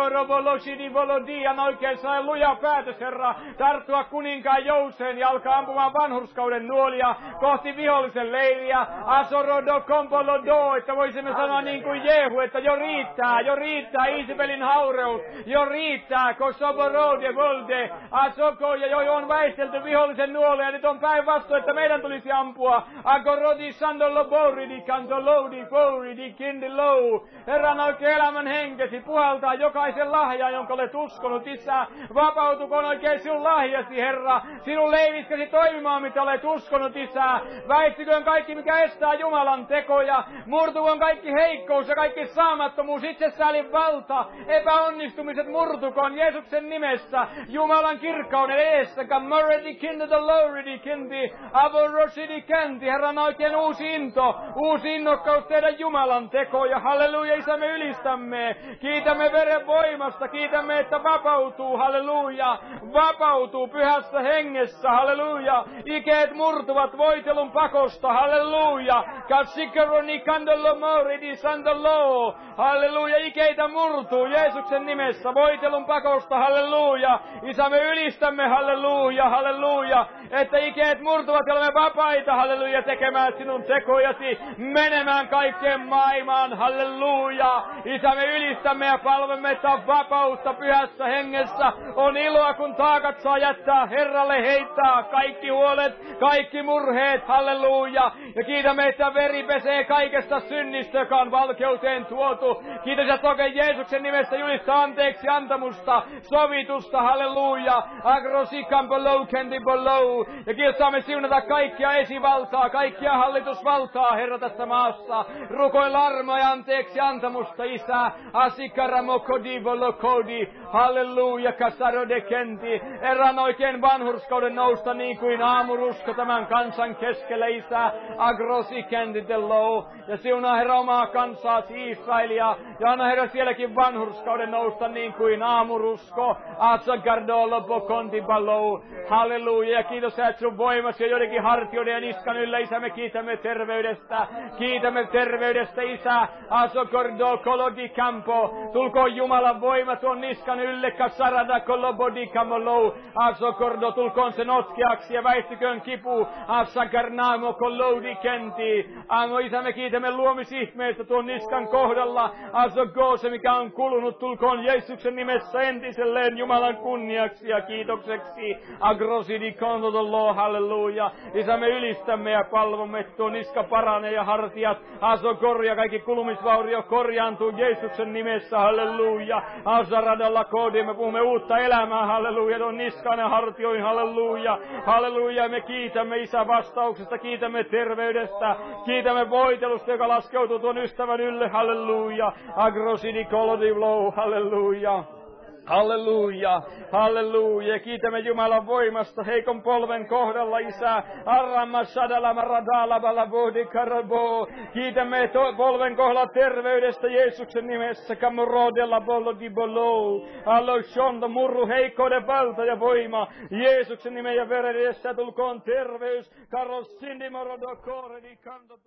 Voloshidi Volodian oikein sai luja päätös, Herra, tarttua kuninkaan jouseen ja alkaa ampumaan vanhurskauden nuolia kohti vihollisen leiriä. Asorodo Kompolodo, että voisimme sanoa niin kuin Jehu, että jo riittää, jo riittää Iisabelin haureus, jo riittää Kosoborode Volde, Asoko ja jo on väistelty vihollisen nuolia, nyt on päinvastoin, että meidän tulisi ampua. Agorodi Sandolo Boridi Kantolodi Boridi Kindilou. Herran oikein elämän henkesi puhaltaa jokaisen lahjaa, jonka olet uskonut, Isä. Vapautukoon oikein sinun lahjasi, Herra. Sinun leiviskäsi toimimaan, mitä olet uskonut, Isä. Väistyköön kaikki, mikä estää Jumalan tekoja. Murtukoon kaikki heikkous ja kaikki saamattomuus, itsesäälin valta. Epäonnistumiset murtukoon Jeesuksen nimessä. Jumalan kirkkauden edessä. Kamoredi kindi the loredi kindi. Avorosidi kenti. Herran oikein uusi into. Uusi innokkaus tehdä Jumalan tekoja. Halleluja, Isä, me ylistämme. Kiitämme veren voimasta. Kiitämme, että vapautuu. Halleluja. Vapautuu pyhässä hengessä. Halleluja. Ikeet murtuvat voitelun pakosta. Halleluja. Katsikaroni kandolo moridi sandolo. Halleluja. Ikeitä murtuu Jeesuksen nimessä voitelun pakosta. Halleluja. Isä, me ylistämme. Halleluja. Halleluja. Että ikeet murtuvat ja olemme vapaita. Halleluja. Tekemään sinun tekojasi. Menemään kaikkeen maailmaan. Halleluja. Isä, me ylistämme ja palvemme, että on vapautta pyhässä hengessä. On iloa, kun taakat saa jättää Herralle, heittää kaikki huolet, kaikki murheet. Halleluja. Ja kiitämme, että veri pesee kaikesta synnistä, joka on valkeuteen tuotu. Kiitos, että oikein Jeesuksen nimessä julistaa anteeksi antamusta, sovitusta. Halleluja. Agrosikampolou kendipolou. Ja kiitos, saamme siunata kaikkia esivaltaa, kaikkia hallitusvaltaa, Herra, tässä maassa. Rukoilla armoa ja anteeksi antamusta, Isä. Asikaramokodi volokodi. Halleluja. Kasarode kenti. Herran oikein vanhurskauden nousta niin kuin aamurusko tämän kansan keskellä, Isä. Agrosi kenditelou. Ja siunaa, Herra, omaa kansaasi Israelia. Ja anna, Herra, sielläkin vanhurskauden nousta niin kuin aamurusko. Asagardolo pokonti balou. Halleluja. Ja kiitos, että sun voimasi ja joidenkin hartioiden ja niskan yllä, Isä. Me kiitämme terveydestä. Kiitämme terveydestä, Isä. Asokordo kolodi campo. Tulkoon Jumalan voima tuon niskan ylle. Kasarada kolobodi kamolou. Asokordo, tulkoon se notkeaksi ja väistyköön kipu. Asakarnamo kolodi kenti. Amo, Isä, me kiitämme luomisihmeestä tuon niskan kohdalla. Asoko, se mikä on kulunut, tulkoon Jeesuksen nimessä entiselleen Jumalan kunniaksi ja kiitokseksi. Agrosidi kondodolo, halleluja. Isä, me ylistämme ja palvomme, että tuo niska paranee ja hartiat. Aso korja, kaikki kulumisvaurio korjaantuu Jeesuksen nimessä, halleluja. Asaradalla koodi, me puhumme uutta elämää, halleluja. Tuon niskaan ja hartioihin, halleluja. Halleluja, me kiitämme, Isä, vastauksesta, kiitämme terveydestä, kiitämme voitelusta, joka laskeutuu tuon ystävän ylle, halleluja. Agrosidi kolodivlou, halleluja. Halleluja, halleluja. Kiitämme Jumalan voimasta heikon polven kohdalla, Isä. Arramma sadalama radalabala bohdi karabo. Kiitämme to- polven kohdalla terveydestä Jeesuksen nimessä. Kamorodella bollo di bollo. Allo shondo murru heikkouden valta ja voima. Jeesuksen nimen ja veren edessä tulkoon terveys. Karos sindimorodo koredi kanto.